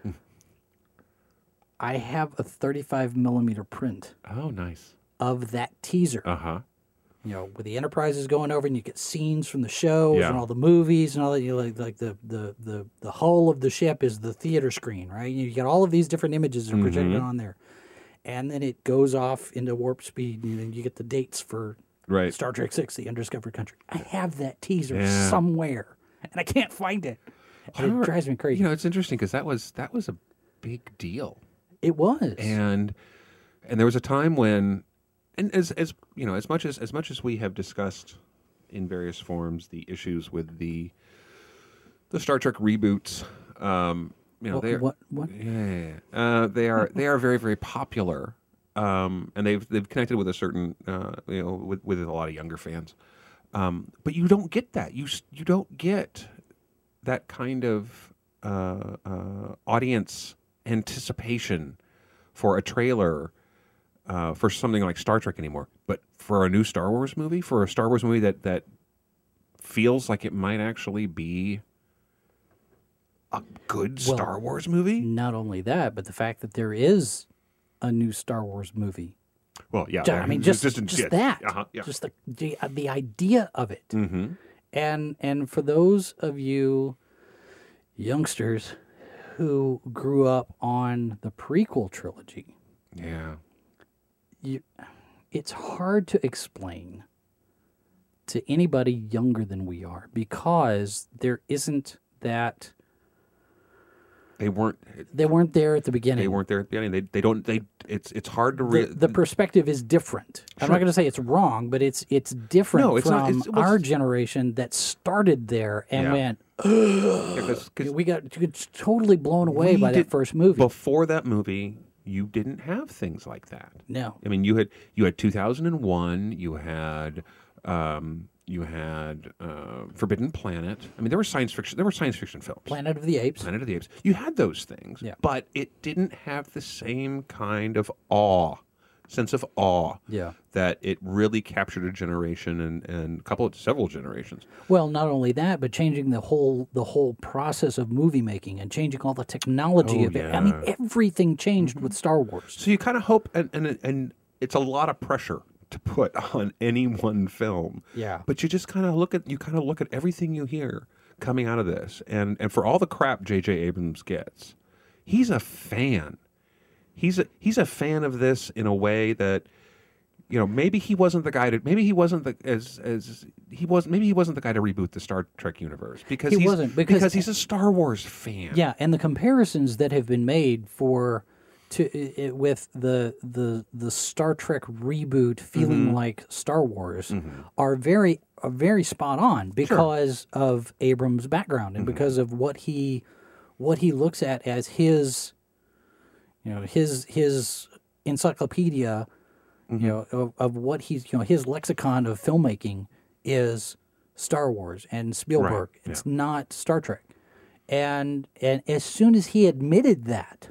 I have a 35 millimeter print Oh, nice. of that teaser. Uh-huh. Where the Enterprise is going over and you get scenes from the shows Yeah. and all the movies and all that. Like the hull of the ship is the theater screen, right? You got all of these different images that are projected on there. And then it goes off into warp speed and then you get the dates for Right. Star Trek 6, The Undiscovered Country. I have that teaser Yeah. somewhere and I can't find it. And it drives me crazy. It's interesting because that was a big deal. It was. And there was a time when, and as much as we have discussed in various forms the issues with the Star Trek reboots, What? they are very, very popular, and they've connected with a certain with a lot of younger fans, but you don't get that. You don't get that kind of audience anticipation for a trailer for something like Star Trek anymore. But for a new Star Wars movie, for a Star Wars movie that feels like it might actually be a good Star Wars movie. Not only that, but the fact that there is a new Star Wars movie. Well, yeah. I mean, just that. Yeah. Just the idea of it. Mm-hmm. And for those of you youngsters who grew up on the prequel trilogy, Yeah. it's hard to explain to anybody younger than we are because there isn't that. They weren't there at the beginning. They weren't there at the beginning. It's hard to The perspective is different. I'm not going to say it's wrong, but it's different No, it's not. from our generation that started there and Yeah. went. because We got totally blown away by that first movie. before that movie, you didn't have things like that. No. I mean, you had 2001. You had Forbidden Planet. I mean, there were science fiction films. Planet of the Apes. Planet of the Apes. You had those things, Yeah. but it didn't have the same kind of sense of awe. Yeah. That it really captured a generation and several generations. Well, not only that, but changing the whole process of movie making and changing all the technology Oh, of it. I mean, yeah. everything changed with Star Wars. So you kind of hope, and it's a lot of pressure to put on any one film. Yeah. But you just kind of look at everything you hear coming out of this, and for all the crap J.J. Abrams gets, he's a fan. He's a fan of this in a way that, maybe he wasn't the guy to maybe he wasn't the guy to reboot the Star Trek universe because because he's a Star Wars fan. Yeah, and the comparisons that have been made with the Star Trek reboot feeling like Star Wars are very spot on because of Abrams' background and because of what he looks at as his encyclopedia of what he's his lexicon of filmmaking is Star Wars and Spielberg. Right, It's not Star Trek. And as soon as he admitted that,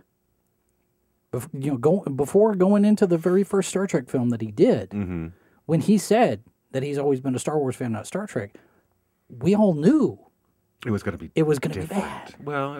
before going into the very first Star Trek film that he did, when he said that he's always been a Star Wars fan, not Star Trek, we all knew it was going to be bad. Well,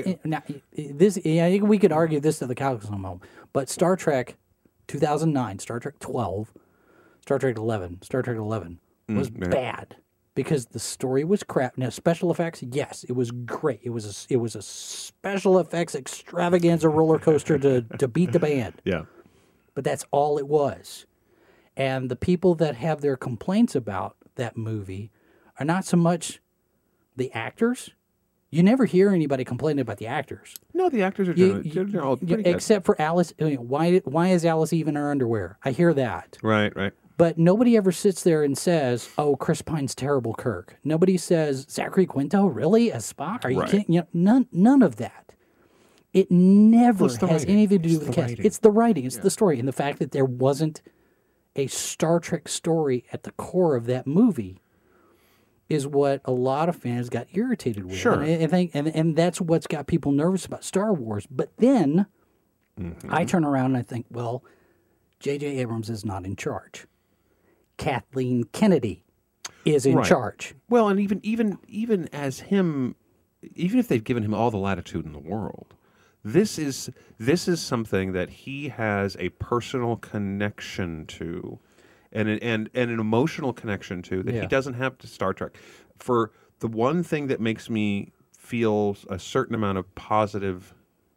we could argue this to the calculus moment, but Star Trek 2009, Star Trek 12, Star Trek 11 was bad. because the story was crap. Now, special effects, yes, it was great. It was a special effects extravaganza roller coaster to beat the band. Yeah. But that's all it was. And the people that have their complaints about that movie are not so much the actors. You never hear anybody complaining about the actors. No, the actors are they're all pretty good. Except for Alice. I mean, why is Alice Eve in her underwear? I hear that. Right. But nobody ever sits there and says, "Oh, Chris Pine's terrible Kirk." Nobody says, "Zachary Quinto, really as Spock? Are you kidding?" You know, none of that. It never has anything to do with the cast. It's the writing. It's the story, and the fact that there wasn't a Star Trek story at the core of that movie is what a lot of fans got irritated with. Sure. And that's what's got people nervous about Star Wars. But then I turn around and I think, well, J.J. Abrams is not in charge. Kathleen Kennedy is in charge. Well, and even as him, even if they've given him all the latitude in the world, this is something that he has a personal connection to, and an emotional connection to that he doesn't have to Star Trek. For the one thing that makes me feel a certain amount of positiveness,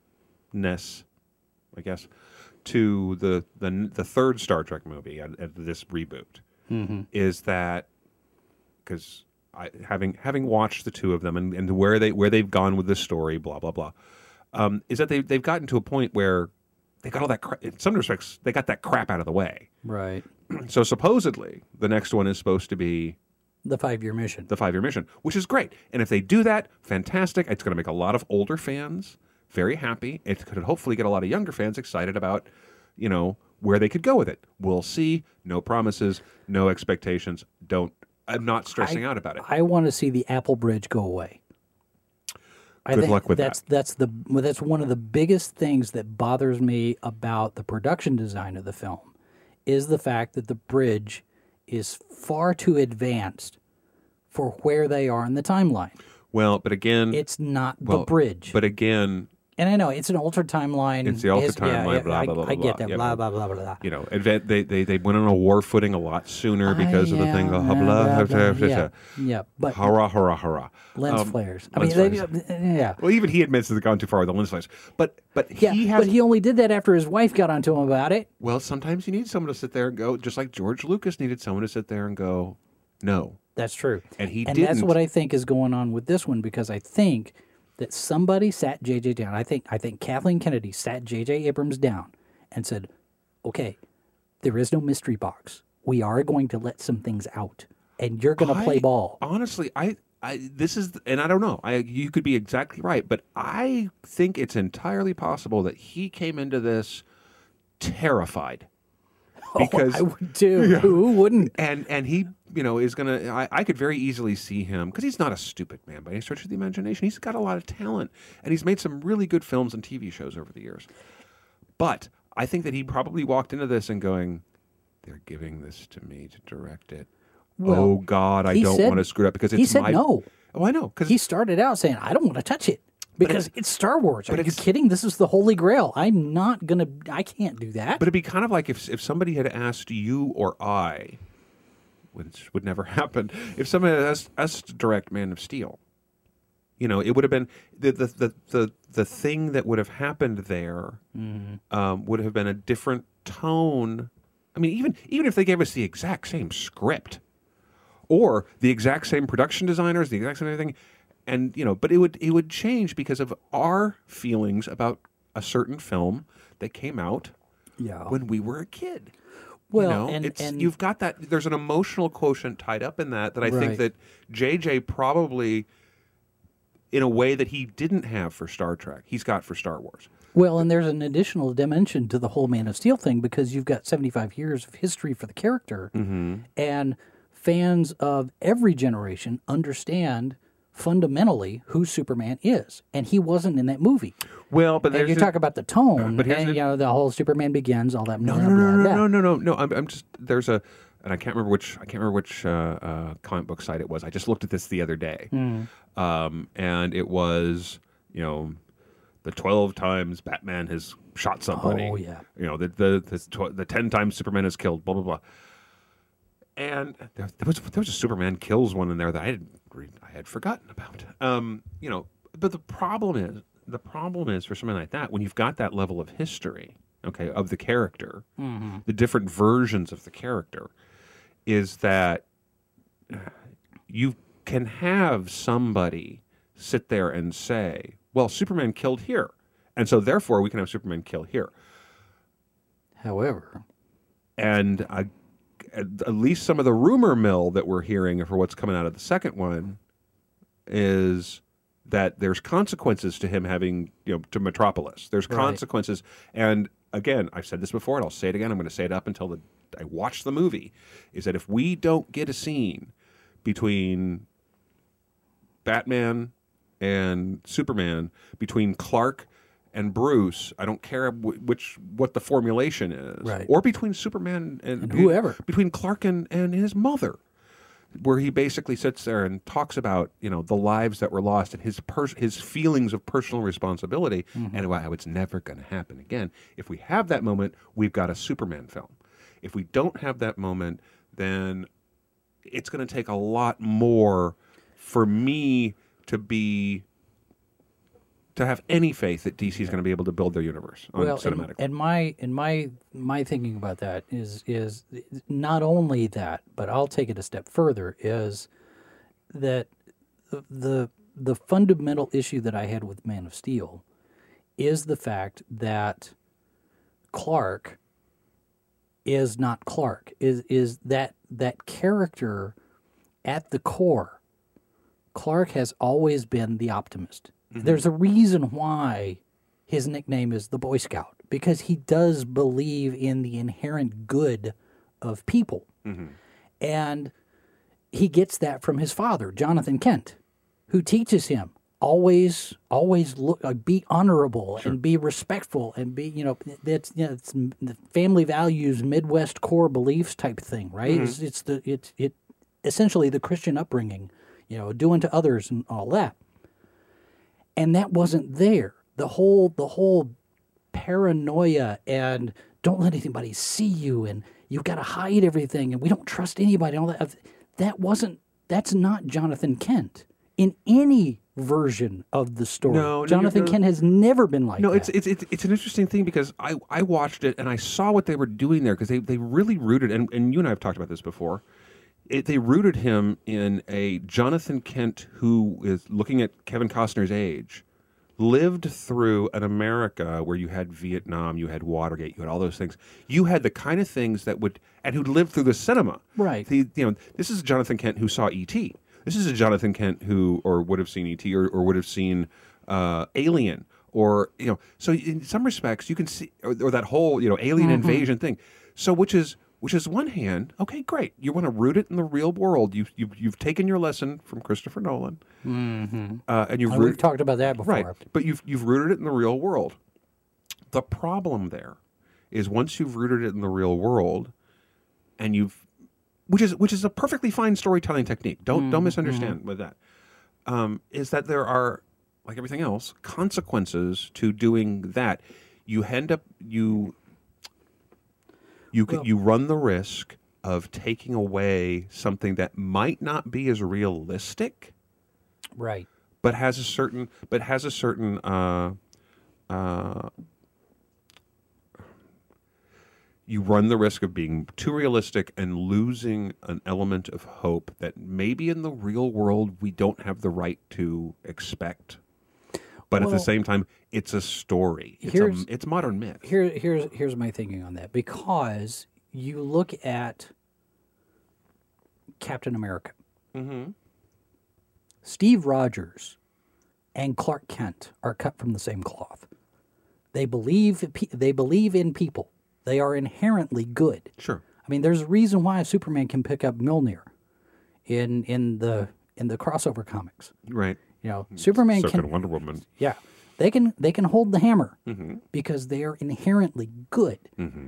I guess, to the third Star Trek movie at this reboot, is that because having watched the two of them and where they've gone with this story, blah blah blah, is that they've gotten to a point where they got all that in some respects they got that crap out of the way. Right. So supposedly the next one is supposed to be the 5-year mission. The 5-year mission, which is great. And if they do that, fantastic. It's going to make a lot of older fans very happy. It could hopefully get a lot of younger fans excited about, where they could go with it. We'll see. No promises, no expectations. I'm not stressing out about it. I want to see the Apple Bridge go away. Good luck with that. That's one of the biggest things that bothers me about the production design of the film is the fact that the bridge is far too advanced for where they are in the timeline. Well, but again, it's not the bridge. But again, and I know it's an altered timeline. It's the altered timeline. Blah blah blah. I get that. Blah blah blah blah. They went on a war footing a lot sooner because of the thing. Yeah, but hurrah, hurrah, hurrah. Lens flares. Well, even he admits that they've gone too far with the lens flares. But he only did that after his wife got onto him about it. Well, sometimes you need someone to sit there and go, just like George Lucas needed someone to sit there and go, no. That's true. And he didn't. That's what I think is going on with this one, because I think that somebody sat J.J. down. I think Kathleen Kennedy sat J.J. Abrams down and said, okay, there is no mystery box. We are going to let some things out, and you're going to play ball. Honestly, this is, and I don't know, you could be exactly right, but I think it's entirely possible that he came into this terrified. Because I would too. Yeah. Who wouldn't? And he, is going to, I could very easily see him, because he's not a stupid man by any stretch of the imagination. He's got a lot of talent, and he's made some really good films and TV shows over the years. But I think that he probably walked into this and going, they're giving this to me to direct it. Well, oh, God, I don't want to screw it up because it's he said no. Oh, I know. Because he started out saying, I don't want to touch it. Because it's Star Wars. Are you kidding? This is the Holy Grail. I can't do that. But it'd be kind of like if somebody had asked you or I, which would never happen, if somebody had asked us to direct Man of Steel, it would have been the thing that would have happened there would have been a different tone. I mean, even if they gave us the exact same script or the exact same production designers, the exact same everything. And but it would change because of our feelings about a certain film that came out when we were a kid. Well, and you've got that. There's an emotional quotient tied up in that I think that JJ probably, in a way that he didn't have for Star Trek, he's got for Star Wars. Well, and there's an additional dimension to the whole Man of Steel thing because you've got 75 years of history for the character, and fans of every generation understand fundamentally who Superman is, and he wasn't in that movie. Well, but you talk about the tone, and the whole Superman Begins, all that. No. I'm just and I can't remember which comic book site it was. I just looked at this the other day, and it was the 12 times Batman has shot somebody. Oh yeah. The 10 times Superman has killed. Blah blah blah. And there was a Superman Kills one in there that I had forgotten about. But the problem is for something like that, when you've got that level of history, okay, of the character, the different versions of the character, is that you can have somebody sit there and say, well, Superman killed here, and so therefore we can have Superman kill here. However, and at least some of the rumor mill that we're hearing for what's coming out of the second one is that there's consequences to him having, to Metropolis. There's consequences. And again, I've said this before, and I'll say it again. I'm going to say it up until I watch the movie, is that if we don't get a scene between Batman and Superman, between Clark and Bruce, I don't care what the formulation is, right, or between Superman and whoever, between Clark and his mother, where he basically sits there and talks about the lives that were lost and his feelings of personal responsibility, and how it's never going to happen again. If we have that moment, we've got a Superman film. If we don't have that moment, then it's going to take a lot more for me to have any faith that DC is going to be able to build their universe cinematically. And my thinking about that is not only that, but I'll take it a step further, is that the fundamental issue that I had with Man of Steel is the fact that Clark is not Clark, is that character at the core. Clark has always been the optimist. There's a reason why his nickname is the Boy Scout, because he does believe in the inherent good of people. And he gets that from his father, Jonathan Kent, who teaches him always look, be honorable and be respectful and be, it's the family values, Midwest core beliefs type thing, right? It's essentially the Christian upbringing, do unto others and all that. And that wasn't there. The whole paranoia and don't let anybody see you and you've got to hide everything and we don't trust anybody and all that. That's not Jonathan Kent in any version of the story. Jonathan Kent has never been like that. It's an interesting thing because I watched it and I saw what they were doing there because they really rooted, and you and I have talked about this before, they rooted him in a Jonathan Kent who is looking at Kevin Costner's age, lived through an America where you had Vietnam, you had Watergate, you had all those things. You had the kind of things that and who lived through the cinema. Right. This is Jonathan Kent who saw E.T. This is a Jonathan Kent who would have seen E.T. or would have seen Alien or, so in some respects you can see, or that whole, alien invasion thing. So which is one hand, okay, great. You want to root it in the real world. You've taken your lesson from Christopher Nolan, and we've talked about that before, right? But you've rooted it in the real world. The problem there is once you've rooted it in the real world, and which is a perfectly fine storytelling technique. Don't misunderstand with that. Is that there are, like everything else, consequences to doing that. You end up you run the risk of taking away something that might not be as realistic, right? But has a certain you run the risk of being too realistic and losing an element of hope that maybe in the real world we don't have the right to expect. But at the same time, it's a story. It's modern myth. Here's my thinking on that. Because you look at Captain America. Steve Rogers and Clark Kent are cut from the same cloth. They believe in people. They are inherently good. Sure. I mean, there's a reason why Superman can pick up Mjolnir in the crossover comics. Right. Superman so can Wonder Woman. Yeah, they can hold the hammer because they are inherently good.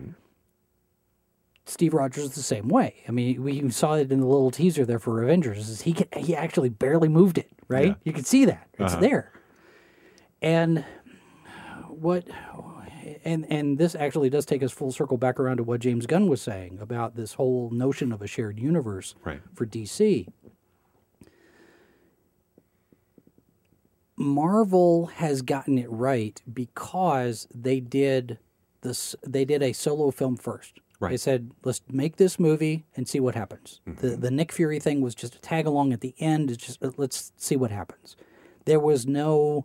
Steve Rogers is the same way. I mean, we saw it in the little teaser there for Avengers. He actually barely moved it. Right, Yeah. You can see that it's there. And and this actually does take us full circle back around to what James Gunn was saying about this whole notion of a shared universe for DC. Marvel has gotten it right because they did a solo film first. Right. They said, let's make this movie and see what happens. The Nick Fury thing was just a tag along at the end. It's just, let's see what happens. There was no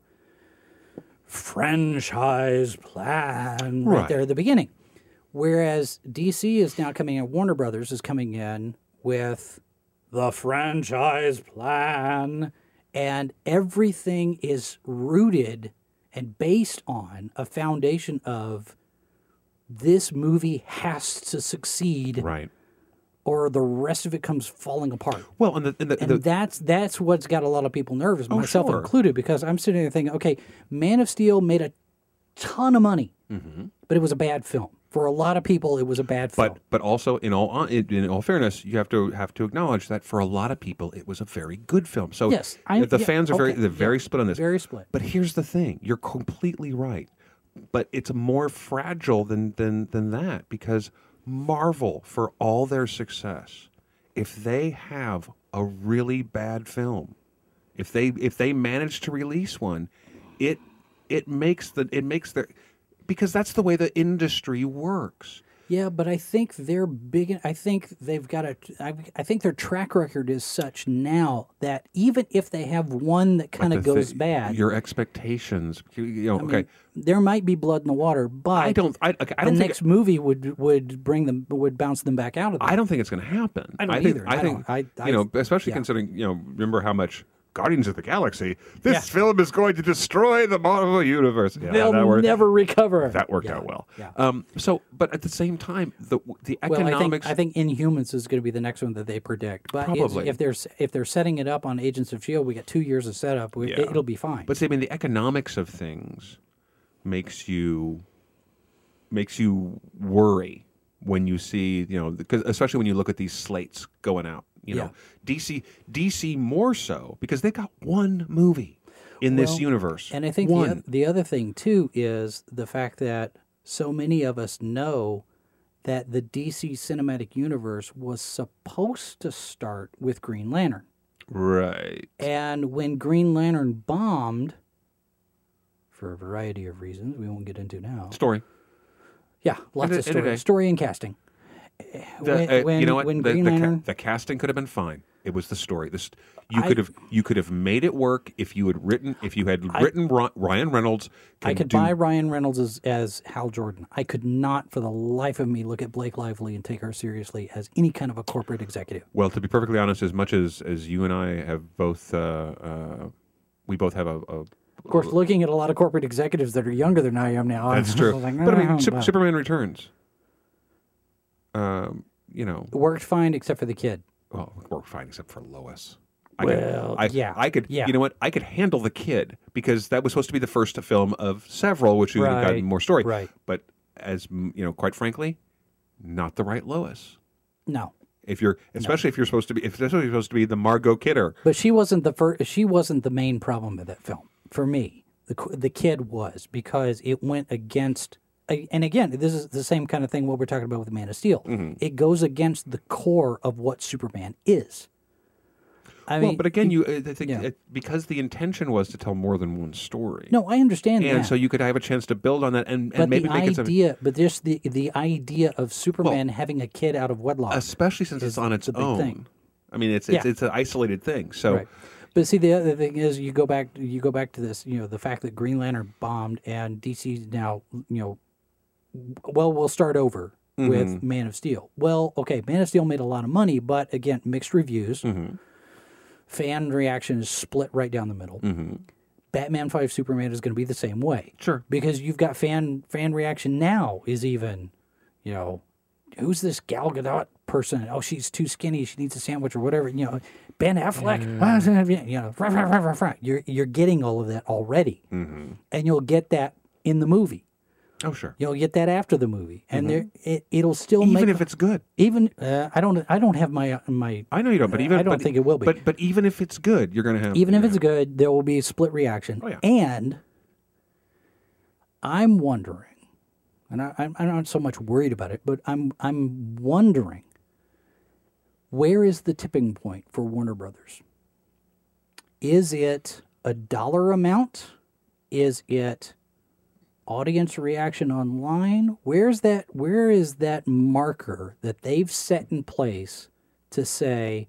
franchise plan right there at the beginning. Whereas DC is now coming in, Warner Brothers is coming in with the franchise plan, and everything is rooted and based on a foundation of this movie has to succeed, Right. or the rest of it comes falling apart. Well, and That's what's got a lot of people nervous, myself sure. included, because I'm sitting there thinking, okay, Man of Steel made a ton of money, but it was a bad film. For a lot of people, it was a bad film. But also, in all fairness, you have to acknowledge that for a lot of people, it was a very good film. So Yes, the fans are very split on this. Very split. But here's the thing: you're completely right. But it's more fragile than that, because Marvel, for all their success, if they have a really bad film, if they manage to release one, it makes their, because that's the way the industry works. Yeah, but I think they're big. I think they've got I think their track record is such now that even if they have one that kind of goes bad, your expectations, I mean, there might be blood in the water, but I don't the next movie would bounce them back out of that. I don't think it's going to happen. I don't either. I think especially considering remember how much Guardians of the Galaxy. This film is going to destroy the Marvel universe. Yeah, they'll never recover. That worked out well. Yeah. But at the same time, the well, economics. I think Inhumans is going to be the next one that they predict. But Probably. if they're setting it up on Agents of S.H.I.E.L.D., we got 2 years of setup. It'll be fine. But see, I mean, the economics of things makes you worry when you see, because especially when you look at these slates going out. DC more so because they got one movie in this universe. And I think the other thing too is the fact that so many of us know that the DC cinematic universe was supposed to start with Green Lantern. Right. And when Green Lantern bombed, for a variety of reasons we won't get into now. Story. Yeah, lots of story. Story and casting. The casting could have been fine. It was the story. You could have made it work if you had written Ryan Reynolds. I could buy Ryan Reynolds as Hal Jordan. I could not, for the life of me, look at Blake Lively and take her seriously as any kind of a corporate executive. Well, to be perfectly honest, as much as you and I have both, we both have a. Of course, looking at a lot of corporate executives that are younger than I am now. That's true. But I mean, Superman Returns. Worked fine except for the kid. Well, worked fine except for Lois. I could. You know what? I could handle the kid because that was supposed to be the first film of several, which would have gotten more story. Right. But as quite frankly, not the right Lois. No. Especially if you're supposed to be the Margot Kidder. But she wasn't the first. She wasn't the main problem of that film for me. The kid was, because it went against. And again, this is the same kind of thing what we're talking about with Man of Steel. Mm-hmm. It goes against the core of what Superman is. I mean, but again, I think because the intention was to tell more than one story. No, I understand that. And so you could have a chance to build on that and maybe make it something. But just the idea of Superman having a kid out of wedlock, especially since it's on its own. Thing. I mean, it's an isolated thing. So. Right. But see, the other thing is you go back to this, the fact that Green Lantern bombed and DC's now, we'll start over with Man of Steel. Well, okay, Man of Steel made a lot of money, but again, mixed reviews. Mm-hmm. Fan reaction is split right down the middle. Mm-hmm. Batman 5 Superman is going to be the same way. Sure. Because you've got fan reaction now is even, who's this Gal Gadot person? Oh, she's too skinny. She needs a sandwich or whatever. Ben Affleck. You're getting all of that already. Mm-hmm. And you'll get that in the movie. Oh, sure. You'll get that after the movie, and it'll still even if it's good. Even I don't have my. I know you don't, but even I don't think it will be. But even if it's good, you're going to have. Even if it's good, there will be a split reaction. Oh, yeah. And I'm wondering and I'm not so much worried about it, but I'm wondering, where is the tipping point for Warner Brothers? Is it a dollar amount? Is it audience reaction online? Where is that marker that they've set in place to say,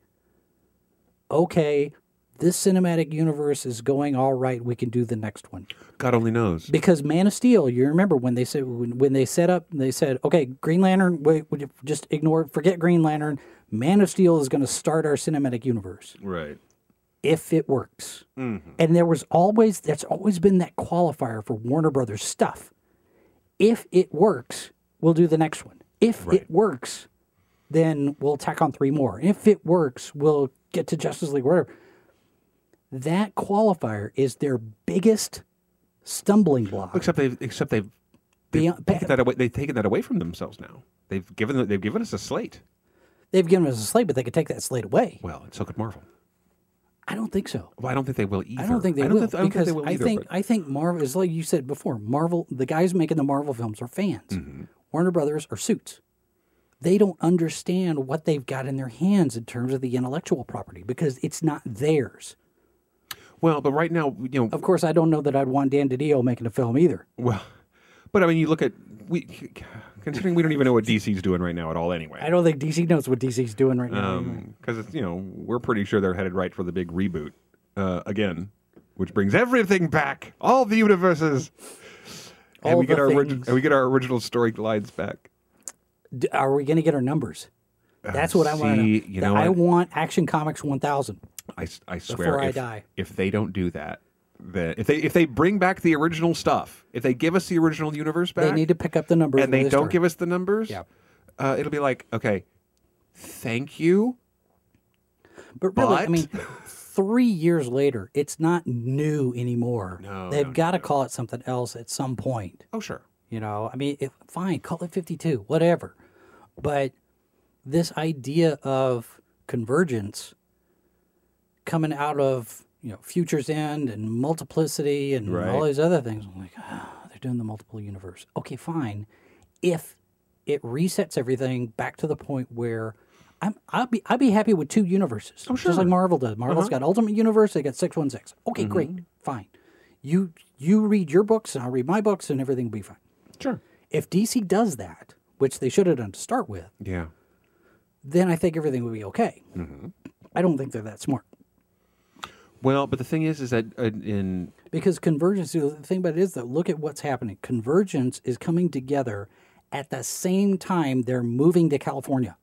okay, this cinematic universe is going all right, we can do the next one? God only knows. Because Man of Steel, you remember when they said when they set up, they said, okay, Green Lantern, would you just forget Green Lantern. Man of Steel is going to start our cinematic universe. Right. If it works. Mm-hmm. And that's always been that qualifier for Warner Brothers stuff. If it works, we'll do the next one. If it works, then we'll tack on 3 more. If it works, we'll get to Justice League, whatever. That qualifier is their biggest stumbling block. Except they've taken that away. They've taken that away from themselves now. They've given us a slate. They've given us a slate, but they could take that slate away. Well, and so could Marvel. I don't think so. Well, I don't think they will either. I don't think they will. Because either, I think Marvel is like you said before. Marvel, the guys making the Marvel films are fans. Mm-hmm. Warner Brothers are suits. They don't understand what they've got in their hands in terms of the intellectual property because it's not theirs. Well, but right now, Of course, I don't know that I'd want Dan DiDio making a film either. Well, but I mean, you look at considering we don't even know what DC's doing right now at all. Anyway, I don't think DC knows what DC's doing right now. Because we're pretty sure they're headed right for the big reboot again, which brings everything back, all the universes, and we get our original storylines back. Are we going to get our numbers? That's what I want to know. I want Action Comics 1000. I swear, before I die. If they don't do that, if they bring back the original stuff, if they give us the original universe back, they need to pick up the numbers, and they don't give us the numbers. Yeah, it'll be like, okay, thank you, but really, I mean, 3 years later, it's not new anymore. No, they've got to call it something else at some point. Oh, sure. I mean, fine, call it 52, whatever, but this idea of convergence coming out of Future's End and Multiplicity and all these other things. I'm like, they're doing the multiple universe. Okay, fine. If it resets everything back to the point where I'd be happy with 2 universes. Oh, sure. Just like Marvel does. Marvel's got Ultimate Universe, they got 616. Okay, great, fine. You read your books and I'll read my books and everything will be fine. Sure. If DC does that, which they should have done to start with, then I think everything would be okay. Mm-hmm. I don't think they're that smart. Well, but the thing is that because convergence, the thing about it is that look at what's happening. Convergence is coming together at the same time they're moving to California.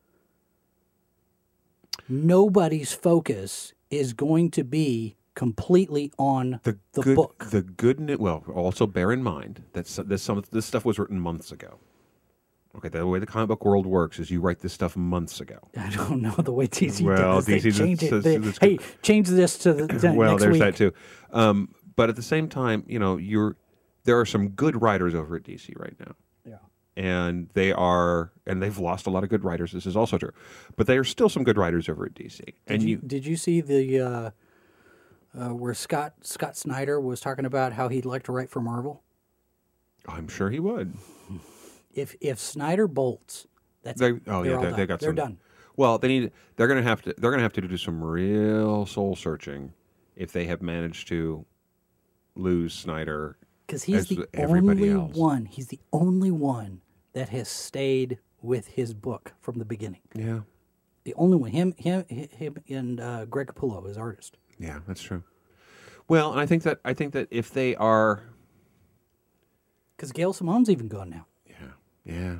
Nobody's focus is going to be completely on the book. The good news. Well, also bear in mind that this stuff was written months ago. Okay, the way the comic book world works is you write this stuff months ago. I don't know the way DC does. They change it. Hey, change this to the next there's week. That too. But at the same time, there are some good writers over at DC right now. Yeah. And they've lost a lot of good writers. This is also true. But there are still some good writers over at DC. Did you see the where Scott Snyder was talking about how he'd like to write for Marvel? I'm sure he would. If Snyder bolts, they're done. Well, they're going to have to do some real soul searching if they have managed to lose Snyder. Because he's the only one. He's the only one that has stayed with his book from the beginning. Yeah, the only one. Him, and Greg Capullo, his artist. Yeah, that's true. Well, and I think that if they are, because Gail Simone's even gone now. Yeah.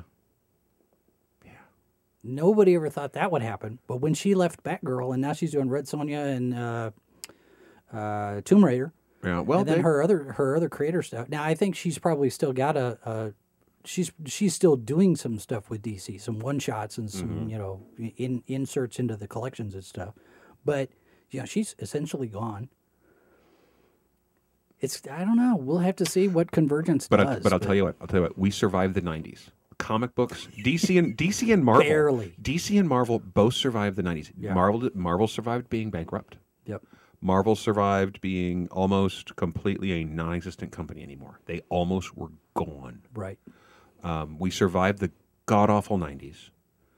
Nobody ever thought that would happen, but when she left Batgirl and now she's doing Red Sonja and Tomb Raider, well, and then her other creator stuff. Now I think she's probably still got she's still doing some stuff with DC, some one shots and some inserts into the collections and stuff, but she's essentially gone. I don't know. We'll have to see what convergence does. But I'll tell you what. We survived the 90s. Comic books, DC and Marvel. Barely. DC and Marvel both survived the 90s. Yeah. Marvel survived being bankrupt. Yep. Marvel survived being almost completely a non-existent company anymore. They almost were gone. Right. We survived the god-awful 90s.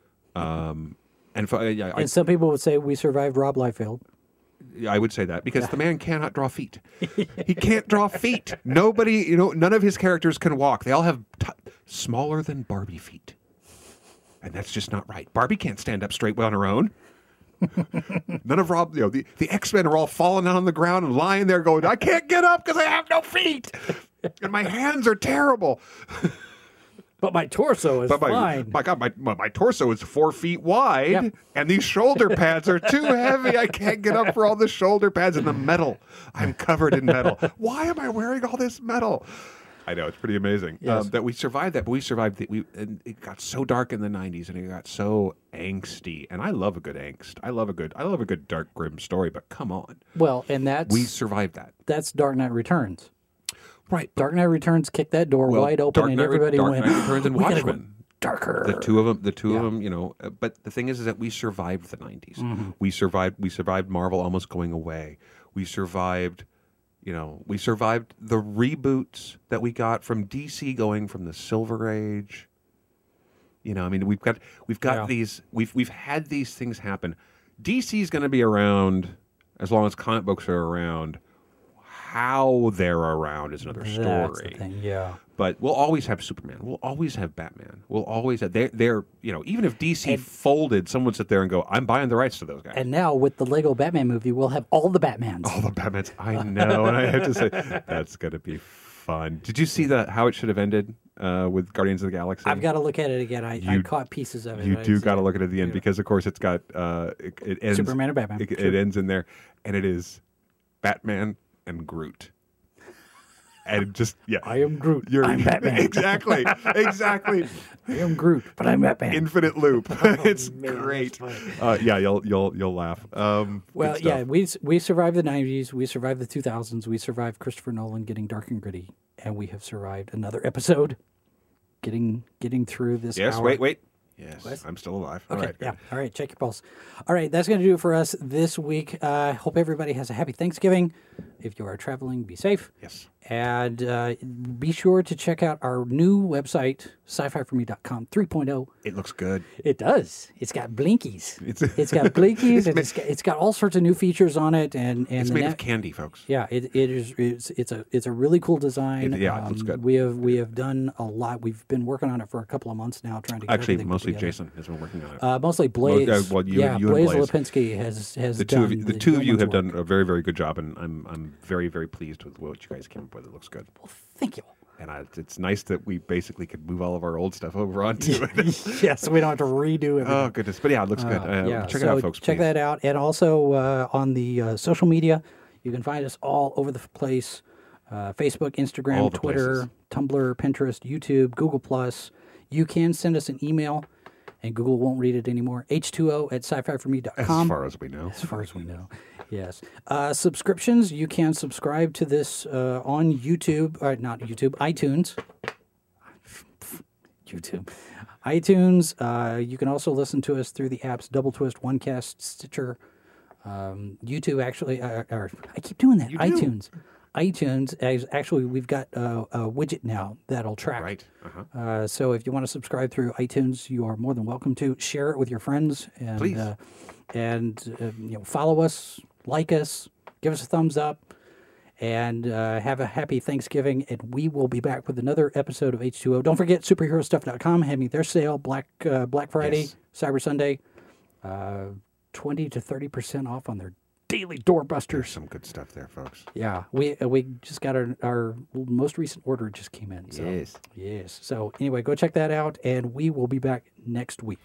And some people would say we survived Rob Liefeld. I would say that because the man cannot draw feet. He can't draw feet. Nobody, none of his characters can walk. They all have smaller than Barbie feet. And that's just not right. Barbie can't stand up straight on her own. None of Rob, the X-Men are all falling down on the ground and lying there going, I can't get up because I have no feet. And my hands are terrible. But my torso is fine. My God, my torso is 4 feet wide, and these shoulder pads are too heavy. I can't get up for all the shoulder pads and the metal. I'm covered in metal. Why am I wearing all this metal? I know, it's pretty amazing that we survived that. But we survived and it got so dark in the 90s, and it got so angsty. And I love a good angst. I love a good dark, grim story. But come on, well, and we survived that. That's Dark Knight Returns. Right. Dark Knight Returns kicked that door wide open, and everybody went, Dark Knight Returns and Watchmen. Darker. The two of them, but the thing is that we survived the 90s. Mm-hmm. We survived Marvel almost going away. We survived the reboots that we got from DC going from the Silver Age. We've got these, we've had these things happen. DC's going to be around as long as comic books are around. How they're around is another story. That's the thing, yeah. But we'll always have Superman. We'll always have Batman. We'll always have they're even if DC folded, someone would sit there and go, I'm buying the rights to those guys. And now with the Lego Batman movie, we'll have all the Batmans. All the Batmans. I know, and I have to say that's gonna be fun. Did you see how it should have ended with Guardians of the Galaxy? I've got to look at it again. I caught pieces of it. You do got to look at it at the end because of course it's got it ends Superman and Batman. It ends in there, and it is Batman and Groot. And just, I am Groot. I'm Batman. Exactly. I am Groot, but I'm Batman. Infinite loop. It's great. You'll laugh. We survived the 90s. We survived the 2000s. We survived Christopher Nolan getting dark and gritty. And we have survived another episode getting through this hour. Wait. Yes, what? I'm still alive. Okay, all right. Yeah. All right, check your pulse. All right, that's going to do it for us this week. Hope everybody has a happy Thanksgiving. If you are traveling, be safe. Yes. And be sure to check out our new website, sci-fi4me.com 3.0. It looks good. It does. It's got blinkies. It's got blinkies, and it's got all sorts of new features on it. And it's made of candy, folks. Yeah, it is. It's a really cool design. It looks good. We have done a lot. We've been working on it for a couple of months now, trying to get actually mostly together. Jason has been working on it. Mostly Blaze. You and Blaze Blaze. Lipinski has the two of you have done a very, very good job, and I'm very, very pleased with what you guys came up with. It looks good. Well, thank you. And it's nice that we basically could move all of our old stuff over onto it. Yes, we don't have to redo it. Oh, goodness. But yeah, it looks good. Check it out, folks. Check that out. And also on the social media, you can find us all over the place. Facebook, Instagram, Twitter, Tumblr, Pinterest, YouTube, Google+. You can send us an email, and Google won't read it anymore. h2o@sci-fi4me.com. As far as we know. As far as we know. Yes. Subscriptions, you can subscribe to this on YouTube, or not YouTube, iTunes. YouTube. iTunes. You can also listen to us through the apps Double Twist, OneCast, Stitcher, YouTube, actually. I keep doing that. iTunes. iTunes, actually, we've got a widget now that'll track. Right. So if you want to subscribe through iTunes, you are more than welcome to. Share it with your friends. And, please. Follow us, like us, give us a thumbs up, and have a happy Thanksgiving. And we will be back with another episode of H2O. Don't forget, superherostuff.com having their sale, Black Friday, yes. Cyber Sunday, 20 to 30% off on their daily doorbusters. There's some good stuff there, folks. Yeah, we just got our most recent order just came in. So, yes. So anyway, go check that out, and we will be back next week.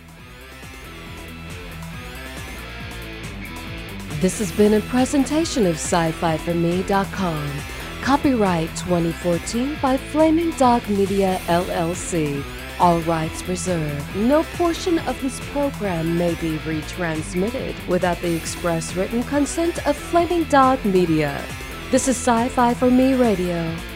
This has been a presentation of sci-fi4me.com. Copyright 2014 by Flaming Dog Media, LLC. All rights reserved. No portion of this program may be retransmitted without the express written consent of Flaming Dog Media. This is Sci-Fi 4Me Radio.